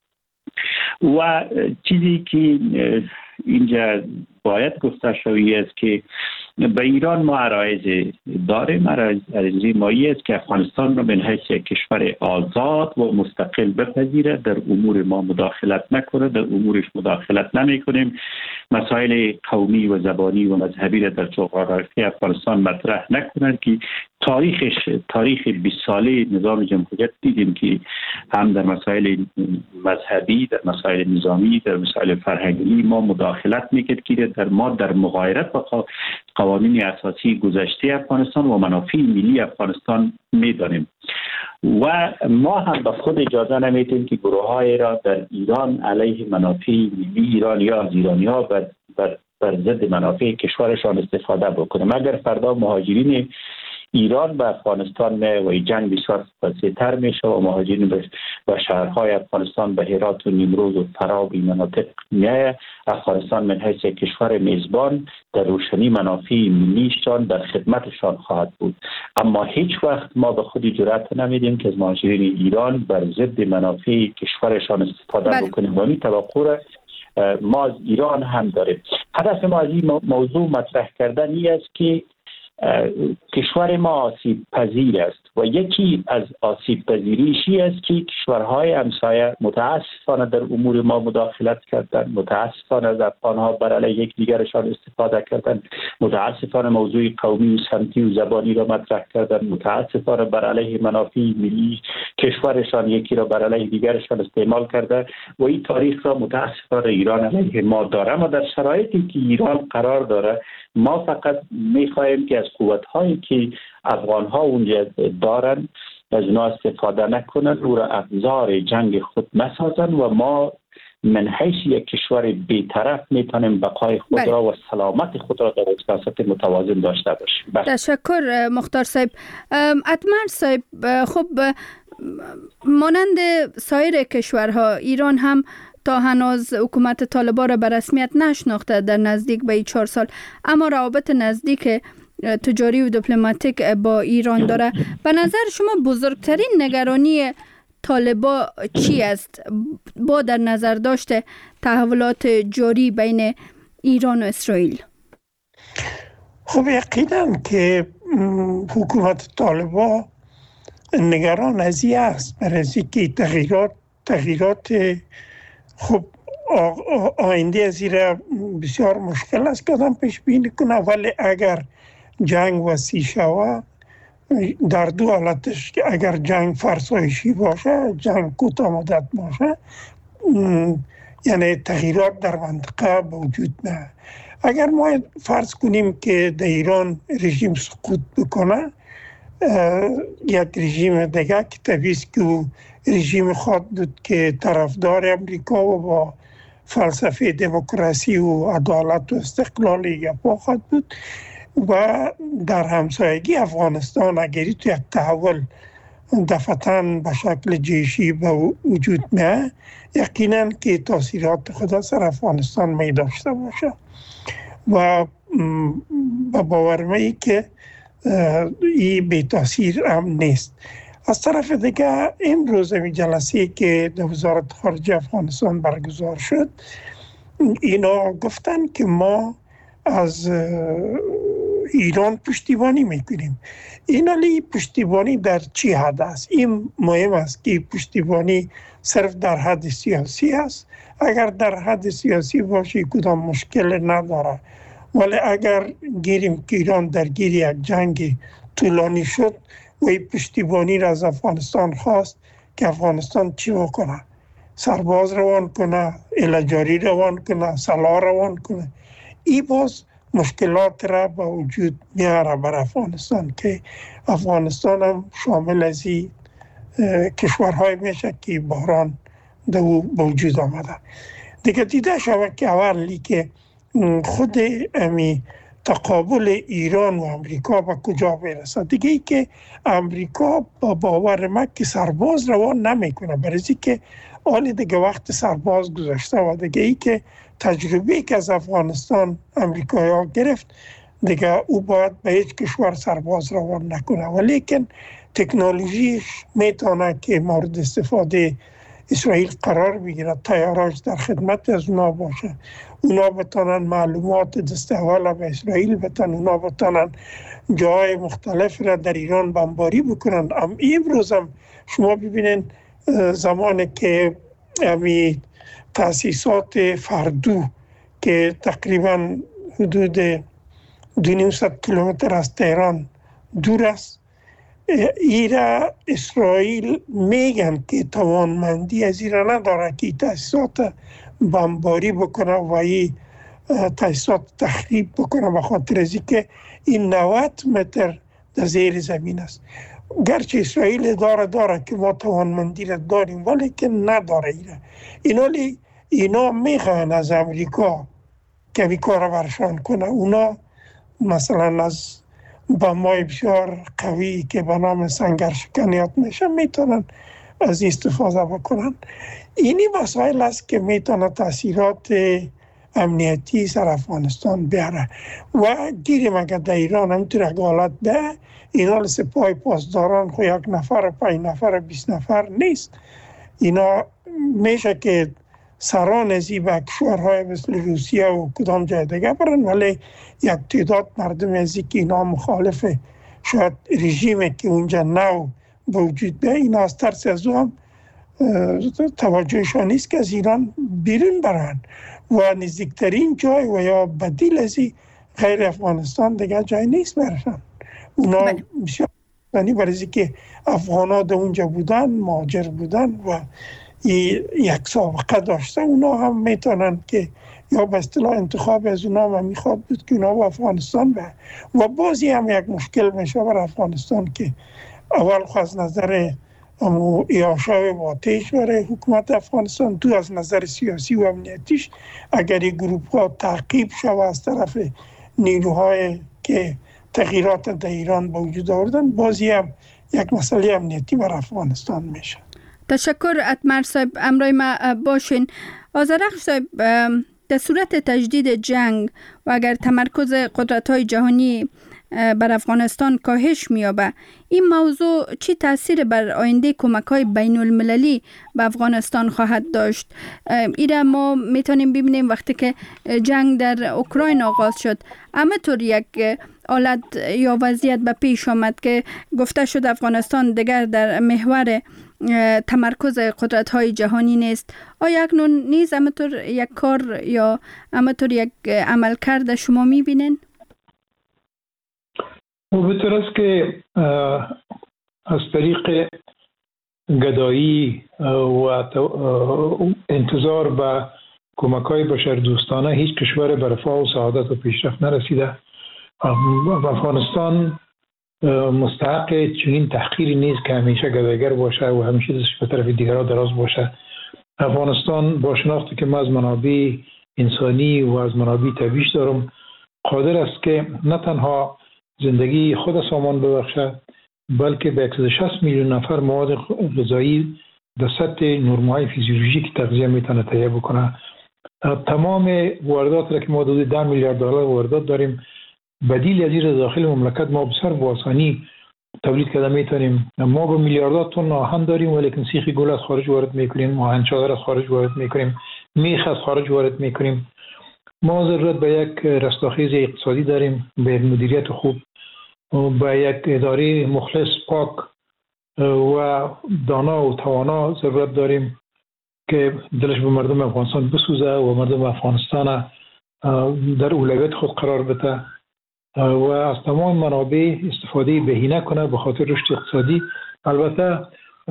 و چیزی که اینجا باید گفته شوی است که به ایران ما عرایض داریم. عرایض مایی است که افغانستان را به حیث کشور آزاد و مستقل بپذیره، در امور ما مداخلت نکنه، در امورش مداخلت نمی کنیم. مسائل قومی و زبانی و مذهبی را در جغرافی افغانستان مطرح نکنند که تاریخش تاریخ بیست ساله نظام جمهوریت دیدیم که هم در مسائل مذهبی، در مسائل نظامی، در مسائل فرهنگی ما مداخلت میکرد که در ما در مغایرت با قوانین اساسی گذشته افغانستان و منافع ملی افغانستان میدانیم و ما هم به خود اجازه نمیدیم که گروه‌های را در ایران علیه منافع ملی ایران یا از ایرانی‌ها بر بر بر ضد منافع کشورشان استفاده بکنیم. اگر فردا مهاجرین ایران به افغانستان می و جنگ بسیار وسیع‌تر میشه و مهاجرین به شهرهای افغانستان به هرات و نیمروز و فرا این مناطق میایه، افغانستان من حیث کشور میزبان در روشنی منافع ملیشان در خدمتشان خواهد بود. اما هیچ وقت ما به خودی جرأت نمیدیم که از مهاجرین ایران بر ضد منافع کشورشان استفاده بله. بکنیم و این توقع ما از ایران هم داریم. هدف ما از این موضوع مطرح کردن این است که کشور ما آسیب پذیر است و یکی از آسیب پذیریشی است که کشورهای همسایه متاسفانه در امور ما مداخلت کردند، متاسفانه از افغانها بر علیه یکدیگرشان استفاده کردند، متاسفانه موضوع قومی و سمتی و زبانی را مطرح کردند، متاسفانه بر علیه منافع ملی کشورشان یکی را بر علیه دیگرشان استعمال کرده و این تاریخ را متاسفانه ایران علیه ما داره. اما در شرایطی که ایران قرار داره ما فقط میخواهیم که از قوت‌هایی که افغان‌ها اونجا دارن از اونا استفاده نکنن، او را ابزار جنگ خود نسازن و ما من حیث یک کشور بی‌طرف میتونیم بقای خود بله. را و سلامت خود را در سیاست متوازن داشته باشیم. تشکر مختار صاحب. اتمر صاحب، خب مانند سایر کشورها ایران هم تا هنوز حکومت طالبان را به رسمیت نشناخته در نزدیک به چهار سال، اما روابط نزدیک تجاری و دیپلماتیک با ایران داره. به نظر شما بزرگترین نگرانی طالبان چی است با در نظر داشته تحولات جاری بین ایران و اسرائیل؟ خب یقینا که حکومت طالبان نگران از این است، برای اینکه تغییرات تغییرات خب آینده از این بسیار مشکل است که آدم پیش بینی کنه، ولی اگر جنگ وسیع شود در دو حالتش که اگر جنگ فرسایشی باشه، جنگ کوتاه مدت باشه، یعنی تغییرات در منطقه وجود نه. اگر ما فرض کنیم که در ایران رژیم سقوط بکنه، یک رژیم دیگه که طبیعی است که رژیم خود بود که طرفدار امریکا و با فلسفه دموکراسی و عدالت و استقلال یک پا خواهد بود و در همسایگی افغانستان اگر تو یک تحول دفعتاً به شکل جیشی به وجود میاد، یقینا که تاثیرات خود سر افغانستان می داشته باشه و با باور می که این بی تاثیر هم نیست. از طرف دیگه امروز می جلسه که در وزارت خارجه افغانستان برگزار شد، اینا گفتن که ما از ایران پشتیبانی میکنیم. این علی پشتیبانی در چی حد است؟ این مهم است که پشتیبانی صرف در حد سیاسی است. اگر در حد سیاسی باشه کدام مشکل نداره، ولی اگر گیریم که ایران درگیر یک جنگ طولانی شد و این پشتیبانی را از افغانستان خواست که افغانستان چی بکنه؟ سرباز روان کنه، الجاری روان کنه، سلاح روان کنه. این باز مشکلات را با وجود میاره بر افغانستان که افغانستان هم شامل از این کشورهای میشه که بحران در با وجود آمده. دیگه دیده شود که اولی که خود امی تقابل ایران و امریکا به کجا برسه. دیگه ای که امریکا با باور ما که سرباز روان نمیکنه، برای که آن دیگه وقت سرباز گذاشته و دیگه ای که تجربه که از افغانستان امریکایی ها گرفت دیگه او باید به هیچ کشور سرباز روان نکنه، ولیکن تکنولوژیش میتونه که مورد استفاده اسرائیل قرار بگیره، تیاراج در خدمت از اونا باشه، اونا بتانن معلومات دست اول به اسرائیل بتن، اونا بتانن جای مختلف را در ایران بمباری بکنن. ام امروز هم شما ببینین زمانی که امی تأسیسات فردو که تقریبا حدود دو نیم کیلومتر از تهران دور است، ایرا اسرائیل میگن که توانمندی از ایرا نداره که تأسیسات بمباری بکنه و این تأسیسات تخریب بکنه، به خاطر از اینکه این نود متر در زیر زمین است. گرچه اسرائیل داره داره که ما توانمندی را داریم ولی که نداره اینا. اینا اینا میخوان از امریکا که این کار را برشان کنه. اونا مثلا از بمبای بسیار قوی که به نام سنگرشکنیات میشه میتونن از استفاده بکنن. اینی مسائل است که میتونه تاثیرات امنیتی سر افغانستان بیاره و گیریم اگر در ایران همینطور یک حالت ده، اینا سپاه پاسداران خو یک نفر پنج نفر بیست نفر نیست. اینا میشه که سران ازی به کشورهای مثل روسیه و کدام جای دیگه برن، ولی یک تعداد مردم ازی که اینا مخالف شاید رژیمی که اونجا نو به وجود بیه، اینا از ترس از او هم توجهشان نیست که از ایران بیرون برن و نزدیکترین جای و یا بدیل ازی غیر افغانستان دیگه جای نیست برشن. اونا بله. بسیار برای که افغان ها در اونجا بودن، مهاجر بودن و یک سابقه داشته، اونا هم میتونن که یا به اصطلاح انتخاب از اونا هم میخواد بود که اونا و افغانستان به و بازی هم یک مشکل میشه بر افغانستان که اول خواست نظر ایاشای واتیش برای حکومت افغانستان، دو از نظر سیاسی و امنیتیش اگر این گروپ ها تعقیب شود از طرف نیروهای که تغییرات در ایران به وجود آوردن، بازی هم یک مسئله امنیتی بر افغانستان میشه. تشکر اتمر صاحب، امرای ما باشین. آذرخش صاحب، در صورت تجدید جنگ و اگر تمرکز قدرت‌های جهانی بر افغانستان کاهش می‌یابد، این موضوع چی تاثیر بر آینده کمک‌های بین المللی به افغانستان خواهد داشت؟ ایرا ما میتونیم ببینیم وقتی که جنگ در اوکراین آغاز شد، اما طور یک حالت یا وضعیت به پیش آمد که گفته شد افغانستان دیگر در محور تمرکز قدرت‌های جهانی نیست. آیا اکنون نیز همطور یک کار یا همطور یک عمل کرده شما می‌بینین؟ و به طور است که از طریق گدایی و انتظار به کمک‌های بشردوستانه هیچ کشور به رفاه و سعادت و پیشرفت نرسیده. افغانستان مستحق چنین تحقیری نیست که همیشه گدایگر باشه و همیشه دستش به طرف دیگرها دراز باشه. افغانستان با شناختی که من از منابع انسانی و از منابع طبیعیش دارم قادر است که نه تنها زندگی خود سامان ببخشه بلکه به صد و شصت میلیون نفر مواد غذایی در سطح نرم‌های فیزیولوژیک تغذیه میتونه تهیه بکنه. تمام واردات را که ما حدود ده میلیارد دلار واردات داریم، بدیل از این داخل مملکت ما بسیار با آسانی تولید کرده میتونیم. ما به میلیاردات تن آهن داریم ولی سیخ گل از خارج وارد میکنیم، آهن چادر از خارج وارد میکنیم، میخ از خارج وارد میکنیم. ما ضرورت به یک رستاخیز اقتصادی داریم، به مدیریت خوب، به یک اداره مخلص، پاک و دانا و توانا ضرورت داریم که دلش به مردم افغانستان بسوزه و مردم افغانستان در اولویت خود قرار بده و از تمام منابع استفاده بهینه کنه به خاطر رشد اقتصادی. البته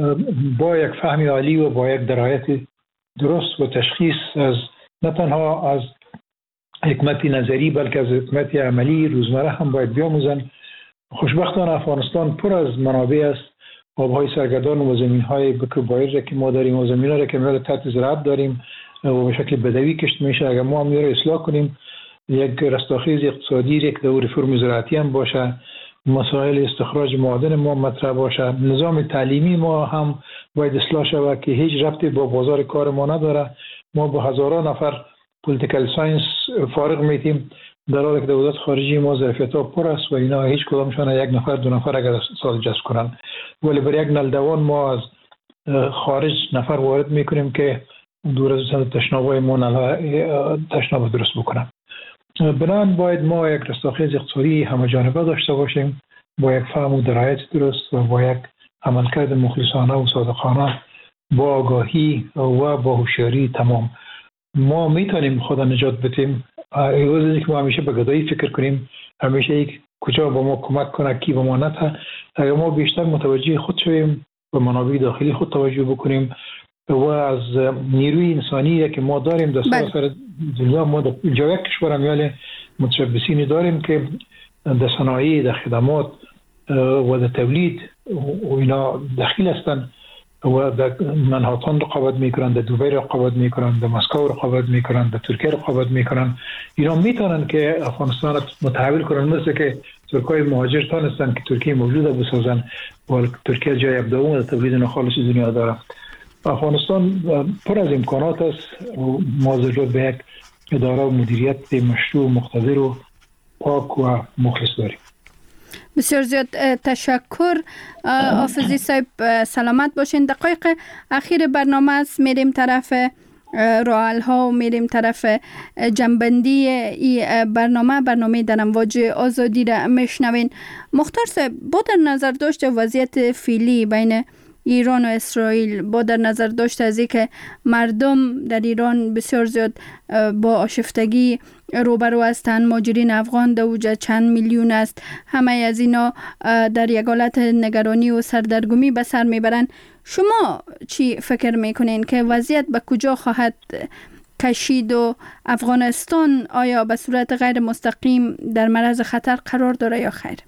با یک فهم عالی و با یک درایت درست و تشخیص از نه تنها از حکمت نظری بلکه از حکمت عملی روزمره هم باید بیاموزن. خوشبختانه افغانستان پر از منابع است، آبهای سرگردان و زمین‌های بکر بایر که ما داریم و زمین‌ها که ما تحت زراعت داریم و به شکل بدوی کشت میشه. اگر ما هم رو اصلاح کنیم، یک رستاخیز اقتصادی، یک دور رفرم زراعتی هم باشه، مسائل استخراج معادن ما مطرح باشه، نظام تعلیمی ما هم باید اصلاح شود که هیچ ربطی با بازار کار ما نداره. ما با هزاران نفر پولیتیکال ساینس فارغ میتیم در حالی که در وزارت خارجه ما ظرفیت‌ها پر است و اینا هیچ کدامشون یک نفر دو نفر اگر سال جذب کنن، ولی برای یک نلدوان ما از خارج نفر وارد میکنیم که دور از تشنابای ما تشناب درست بکنن. بنابراین باید ما یک رستاخیز اقتصادی همه جانبه داشته باشیم با یک فهم و درایت درست و با یک عملکرد مخلصانه و صادقانه، با آگاهی و با هوشیاری تمام. ما میتونیم خدا نجات بدیم. ایوازی که ما همیشه به گدایی فکر کنیم، همیشه یک کجا با ما کمک کنه کی با ما نته. اگر ما بیشتر متوجه خود شویم و منابع داخلی خود توجه بکنیم و از نیروی انسانی که ما داریم در سراسر دنیا، ما در جای کشور امیال متشبثینی داریم که در صنایع، در خدمات و در تولید و اینا دخیل هستند و در منهاتن رقابت میکنن، در دبی رقابت میکنن، در مسکو رقابت میکنن، در ترکیه رقابت میکنن. اینا میتونن که افغانستان رو متحول کنن، مثل که ترکای مهاجر تانستن که ترکیه موجوده بسازن و ترکیه جای ابداعون در تولید نخالص دنیا داره. افغانستان پر از امکانات است و ما ضرورت به یک اداره و مدیریت مشروع، مقتدر و پاک و مخلص داریم. بسیار زیاد تشکر حافظی صاحب، سلامت باشین. دقایق اخیر برنامه است، میریم طرف راه ها و میریم طرف جنبندی این برنامه برنامه در امواج آزادی را میشنوین. مختار صاحب، با در نظر داشت وضعیت فعلی بین ایران و اسرائیل، با در نظر داشت از اینکه مردم در ایران بسیار زیاد با آشفتگی روبرو هستند، مهاجرین افغان در اوج چند میلیون است، همه از اینا در یک حالت نگرانی و سردرگمی به سر میبرند. شما چی فکر میکنین که وضعیت به کجا خواهد کشید و افغانستان آیا به صورت غیر مستقیم در معرض خطر قرار داره یا خیر؟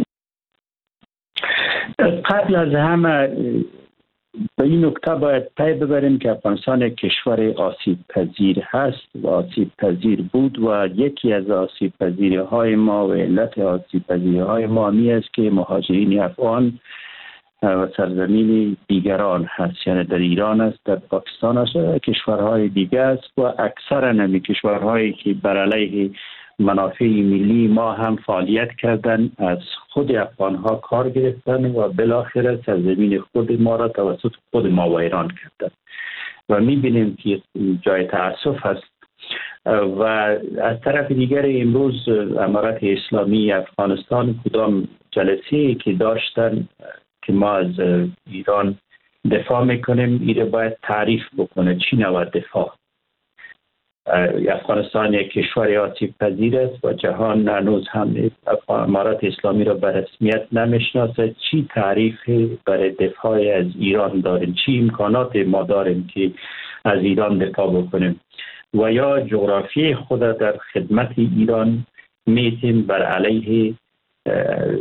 قبل از همه به این نکته باید پی ببریم که افغانستان کشور آسیب پذیر هست و آسیب پذیر بود و یکی از آسیب پذیری های ما و علت آسیب پذیری های ما می است که مهاجرین افغان و سرزمین دیگران هست، یعنی در ایران است، در پاکستان است، کشورهای دیگر است و اکثر نمی کشورهایی که بر علیه منافع ملی ما هم فعالیت کردن از خود افغان ها کار گرفتن و بالاخره سرزمین خود ما را توسط خود ما ویران کردن و میبینیم که جای تأسف هست. و از طرف دیگر امروز امارت اسلامی افغانستان کدام جلسه که داشتن که ما از ایران دفاع میکنیم ایره باید تعریف بکنه چی نوع دفاع. افغانستان یک کشور آسیب پذیر است و جهان هنوز هم امارت اسلامی را به رسمیت نمیشناسه. چی تعریف برای دفاع از ایران داریم؟ چی امکانات ما داریم که از ایران دفاع بکنیم؟ و یا جغرافی خود در خدمت ایران میتیم بر علیه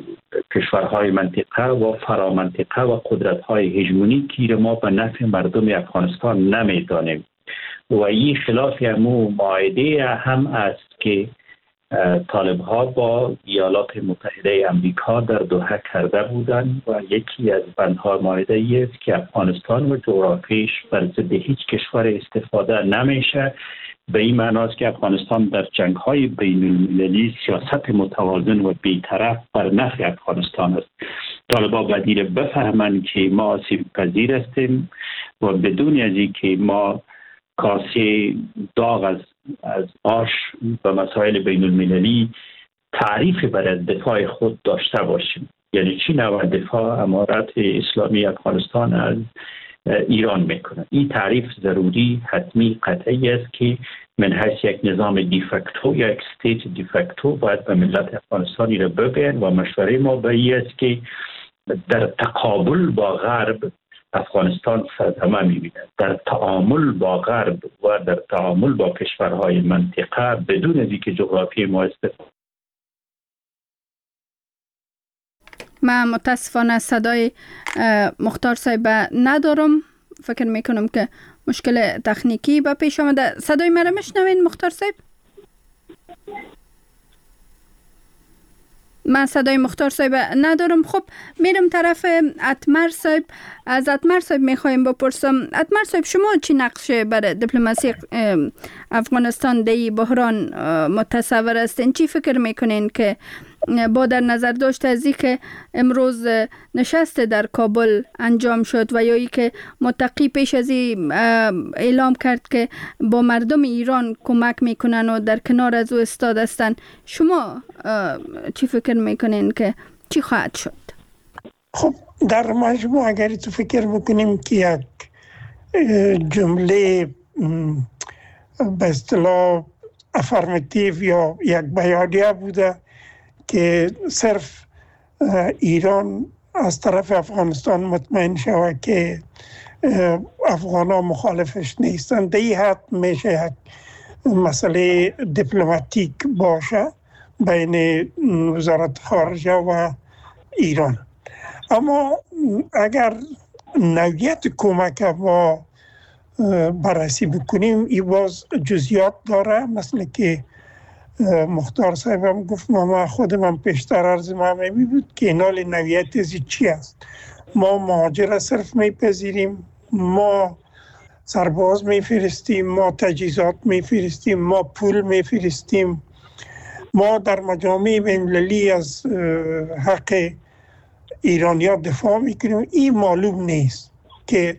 کشورهای منطقه و فرامنطقه و قدرت‌های هژمونیکی را ما به نفع مردم افغانستان نمی‌دانیم و این خلاف همو معاهده هم است که طالب ها با ایالات متحده امریکا در دوحه کرده بودند و یکی از بندها معاهده ای است که افغانستان و جغرافیش بر ضد هیچ کشور استفاده نمیشه. به این معناست که افغانستان در جنگ های بین المللی سیاست متوازن و بی‌طرف بر نفع افغانستان است. طالبان بدیل بفهمند که ما آسیب پذیر هستیم و بدون از این که ما کاسه داغ از از آش و مسائل بین المللی تعریف برای دفاع خود داشته باشیم. یعنی چی نوع دفاع امارت اسلامی افغانستان از ایران میکنه. این تعریف ضروری حتمی قطعی است که من حیث یک نظام دیفکتو یا یک استیت دیفکتو باید به ملت افغانستانی را بگن و مشوره ما به این است که در تقابل با غرب افغانستان صدمه می‌بیند. در تعامل با غرب و در تعامل با کشورهای منطقه بدون از اینکه جغرافی ما استفاده. من متاسفانه صدای مختار صاحب ندارم. فکر میکنم که مشکل تکنیکی به پیش آمده. صدای مرا میشنوین مختار صاحب؟ من صدای مختار صاحب ندارم. خب میرم طرف اتمر صاحب. از اتمر صاحب میخوایم بپرسم، اتمر صاحب شما چی نقشه برای دیپلماسی افغانستان در بحران متصور هستین؟ چی فکر میکنین که با در نظر داشت از این که امروز نشست در کابل انجام شد و یا ای که متقی پیش از این اعلام کرد که با مردم ایران کمک میکنن و در کنار از او استاد هستن، شما چی فکر میکنین که چی خواهد شد؟ خب در مجموع اگر تو فکر بکنیم که یک جمله به اصطلاح افرماتیو یا یک بیانیه بوده که صرف ایران از طرف افغانستان مطمئن شود که افغان ها مخالفش نیستن، در این حد میشه یک مسئله دیپلماتیک باشه بین وزارت خارجه و ایران. اما اگر نوعیت کمک ما بررسی بکنیم این باز جزئیات داره، مثل که مختار صاحب هم گفت ما خودم هم پیشتر عرض مهمی بود که اینال نوعیت ازی چی است. ما مهاجر صرف میپذیریم، ما سرباز میفرستیم، ما تجهیزات میفرستیم، ما پول میفرستیم، ما در مجامع بین‌المللی از حق ایرانیا دفاع میکنیم. این معلوم نیست که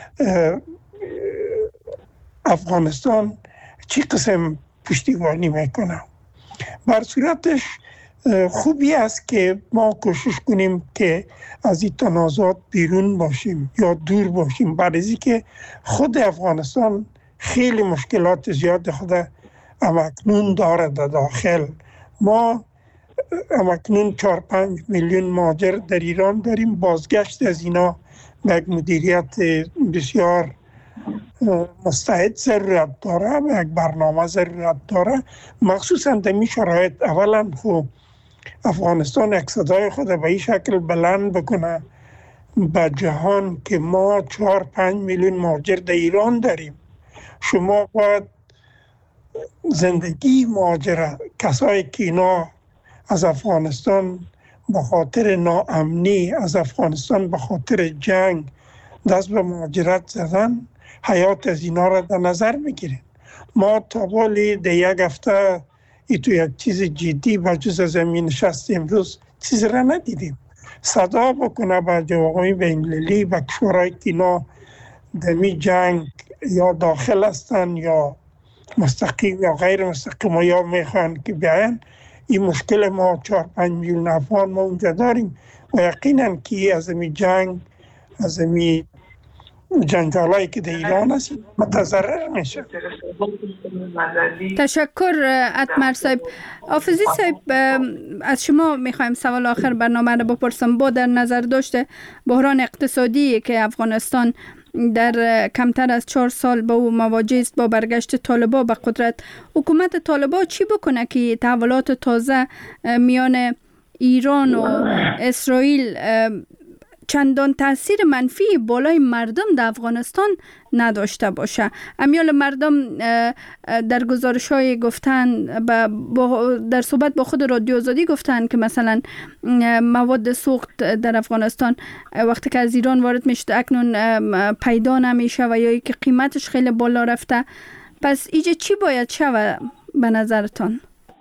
افغانستان چی قسم پشتیبانی میکنه. بر صورتش خوبی است که ما کوشش کنیم که از این تنازعات بیرون باشیم یا دور باشیم، بعد از اینکه خود افغانستان خیلی مشکلات زیاد خود امکنون داره در داخل. ما امکنون چهار پنج میلیون مهاجر در ایران داریم، بازگشت از اینا به یک مدیریت بسیار مستعد ضرورت داره و یک برنامه ضرورت داره، مخصوصا در این شرایط. اولا خب افغانستان یک صدای خود به این شکل بلند بکنه به جهان که ما چهار پنج میلیون مهاجر در ایران داریم. شما باید زندگی مهاجر کسایی که اینا از افغانستان به خاطر ناامنی، از افغانستان به خاطر جنگ دست به مهاجرت زدن، حیات از اینا را در نظر میگیریم. ما تا بالی در یک هفته ای تو یک چیز جدی و جز از زمین نشست امروز چیز را ندیدیم. صدا بکنه به جوامع بین‌المللی و کشورهای که اینا دمی جنگ یا داخل هستن یا مستقیم یا غیر مستقیم یا میخوان که بیاین. این مشکل ما چهار پنج میلیون افغان ما اونجا داریم و یقینا که از این جنگ، از این جنجالایی که در ایران هست متضرر میشه. تشکر اتمر صاحب. حافظی صاحب از شما میخوایم سوال آخر برنامه رو بپرسم. با در نظر داشته بحران اقتصادی که افغانستان در کمتر از چهار سال با او مواجه است با برگشت طالبان به قدرت، حکومت طالبان چی بکنه که تحولات تازه میان ایران و اسرائیل چندان تاثیر منفی بالای مردم در افغانستان نداشته باشه. امیال مردم در گزارش های گفتن در صحبت با خود رادیو آزادی گفتن که مثلا مواد سوخت در افغانستان وقتی که از ایران وارد میشه اکنون پیدا نمیشه و یا که قیمتش خیلی بالا رفته. پس ایجا چی باید شود به نظرتان؟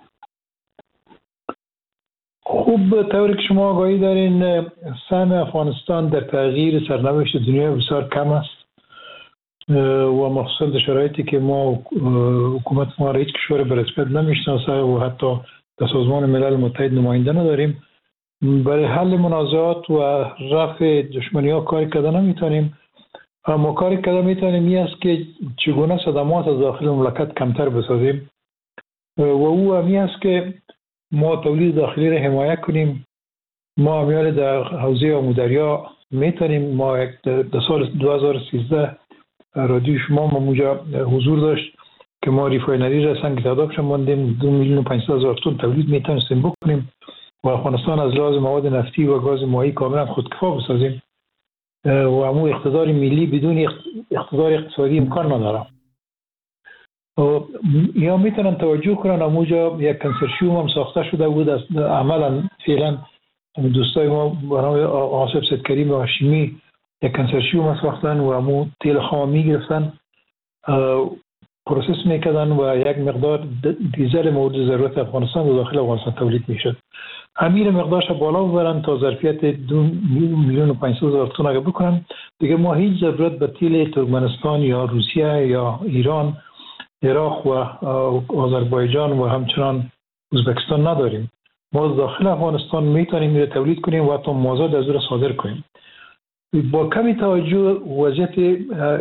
خوب، طوری که شما آگاهی دارین سهم افغانستان در تغییر سرنوشت دنیا بسیار کم است و مخصوصا در شرایطی که ما حکومت ما را هیچ کشور به رسمیت نمیشناسه و حتی در سازمان ملل متحد نماینده نداریم. برای حل منازعات و رفع دشمنی ها کاری کرده نمیتونیم. اما کاری کرده میتونیم این است که چگونه صدمات از داخل مملکت کمتر بسازیم و او هم این است که ما تولید داخلی را حمایت کنیم. ما امیال در حوزه آمودریا میتونیم. ما در سال دو هزار و سیزده رادیو شما ما موجا حضور داشت که ما ریفاینری را سنگ تدابش ماندیم. دو میلیون و پنجصد هزار تن تولید میتونستیم بکنیم و افغانستان از لحاظ مواد نفتی و گاز ماهی کاملا خودکفا بسازیم و امو اقتدار ملی بدون اقتدار اقتصادی امکان نداره. یا میتونن توجه کنن اموجا یک کنسرشیوم هم ساخته شده بود از عملا فعلا دوستای ما برای آصف سیدکریم و هاشمی یک کنسرشیوم هم ساختن و امو تیل خام میگرفتن پروسس میکردن و یک مقدار دیزل مورد ضرورت افغانستان و داخل افغانستان تولید میشد. امیر مقدارش بالا ببرن تا ظرفیت دو میلیون و پنجصد هزار تن اگه بکنن دیگه ما هیچ ضرورت به تیل ترکمنستان یا روسیه یا ایران، عراق و آذربایجان و همچنان ازبکستان نداریم. ما داخل افغانستان میتونیم میره تولید کنیم و حتی مازاد از او را صادر کنیم. با کمی توجه وضعیت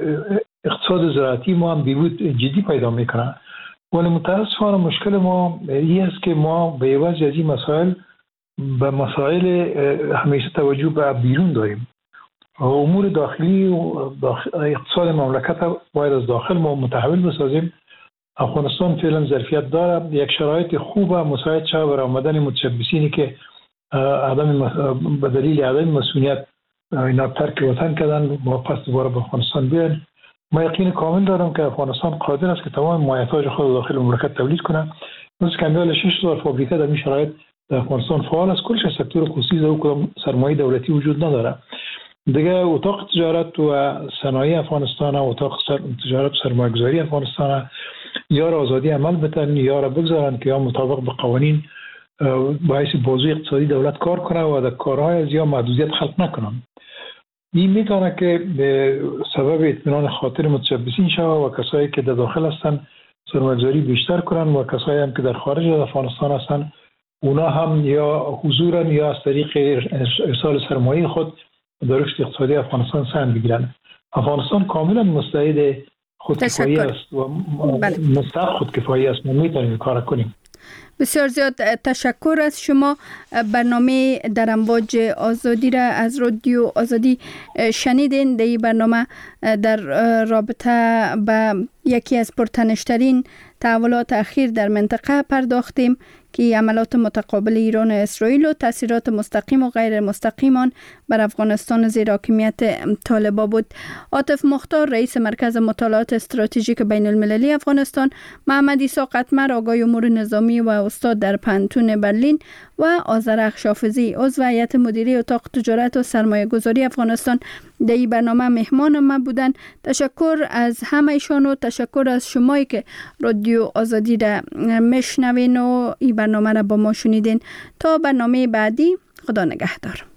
اقتصاد زراعتی ما هم بیود جدی پیدا میکنه ولی متاسفانه مشکل ما این است که ما به عوض از این مسائل به مسائل همیشه توجه به بیرون داریم. امور داخلی و داخل اقتصاد مملکت باید از داخل ما متحول بسازیم. افغانستان فعلا ظرفیت داره یک شرایط خوبه مساعد شده برای آمدن متشبثینی که عدم به دلیل عدم مسئولیت اینا ترک وطن کردن واپس دوباره به افغانستان بیان. ما یقین کامل دارم که افغانستان قادر است که تمام مایحتاج خود داخل مملکت تولید کنه. مثل کمیال شش هزار فابریکه در این شرایط در افغانستان فعال است. کلش سکتور خصوصی و کدام سرمایه دولتی وجود نداره. دیگه اتاق تجارت و صنایع افغانستان و اتاق تجارت و سرمایه‌گذاری افغانستان یا را آزادی عمل بتن یا را بگذارن که یا مطابق به قوانین باعث بازوی اقتصادی دولت کار کنه و در کارهای از یا محدودیت خلق نکنن. این میتونه که به سبب اطمینان خاطر متشبثین شود و کسایی که در داخل هستن سرمایه‌گذاری بیشتر کنن و کسایی هم که در خارج از افغانستان هستن اونا هم یا حضورن یا از طریق ارسال سرمایه خود در رشد اقتصادی افغانستان سهم بگیرن. افغانستان کاملا مستعد خودکفایی است و مستحق خودکفایی است. ما میتونیم کار کنیم. بسیار زیاد تشکر از شما. برنامه در امواج آزادی را از رادیو آزادی شنیدین. در این برنامه در رابطه به یکی از پرتنشترین تحولات اخیر در منطقه پرداختیم که عملات متقابل ایران و اسرائیل و تاثیرات مستقیم و غیر مستقیم آن بر افغانستان زیر حاکمیت طالبان بود. عاطف مختار رئیس مرکز مطالعات استراتژیک بین المللی افغانستان، محمد عیسی قطمر آگاه امور نظامی و استاد در پانتون برلین و آذرخش حافظی عضو هیئت مدیره اتاق تجارت و سرمایه گذاری افغانستان در این برنامه مهمان ما بودند. تشکر از همه‌شان و تشکر از شمایی که رادیو آزادی را میشنوین و این برنامه را با ما شنیدین. تا برنامه بعدی، خدا نگهدار.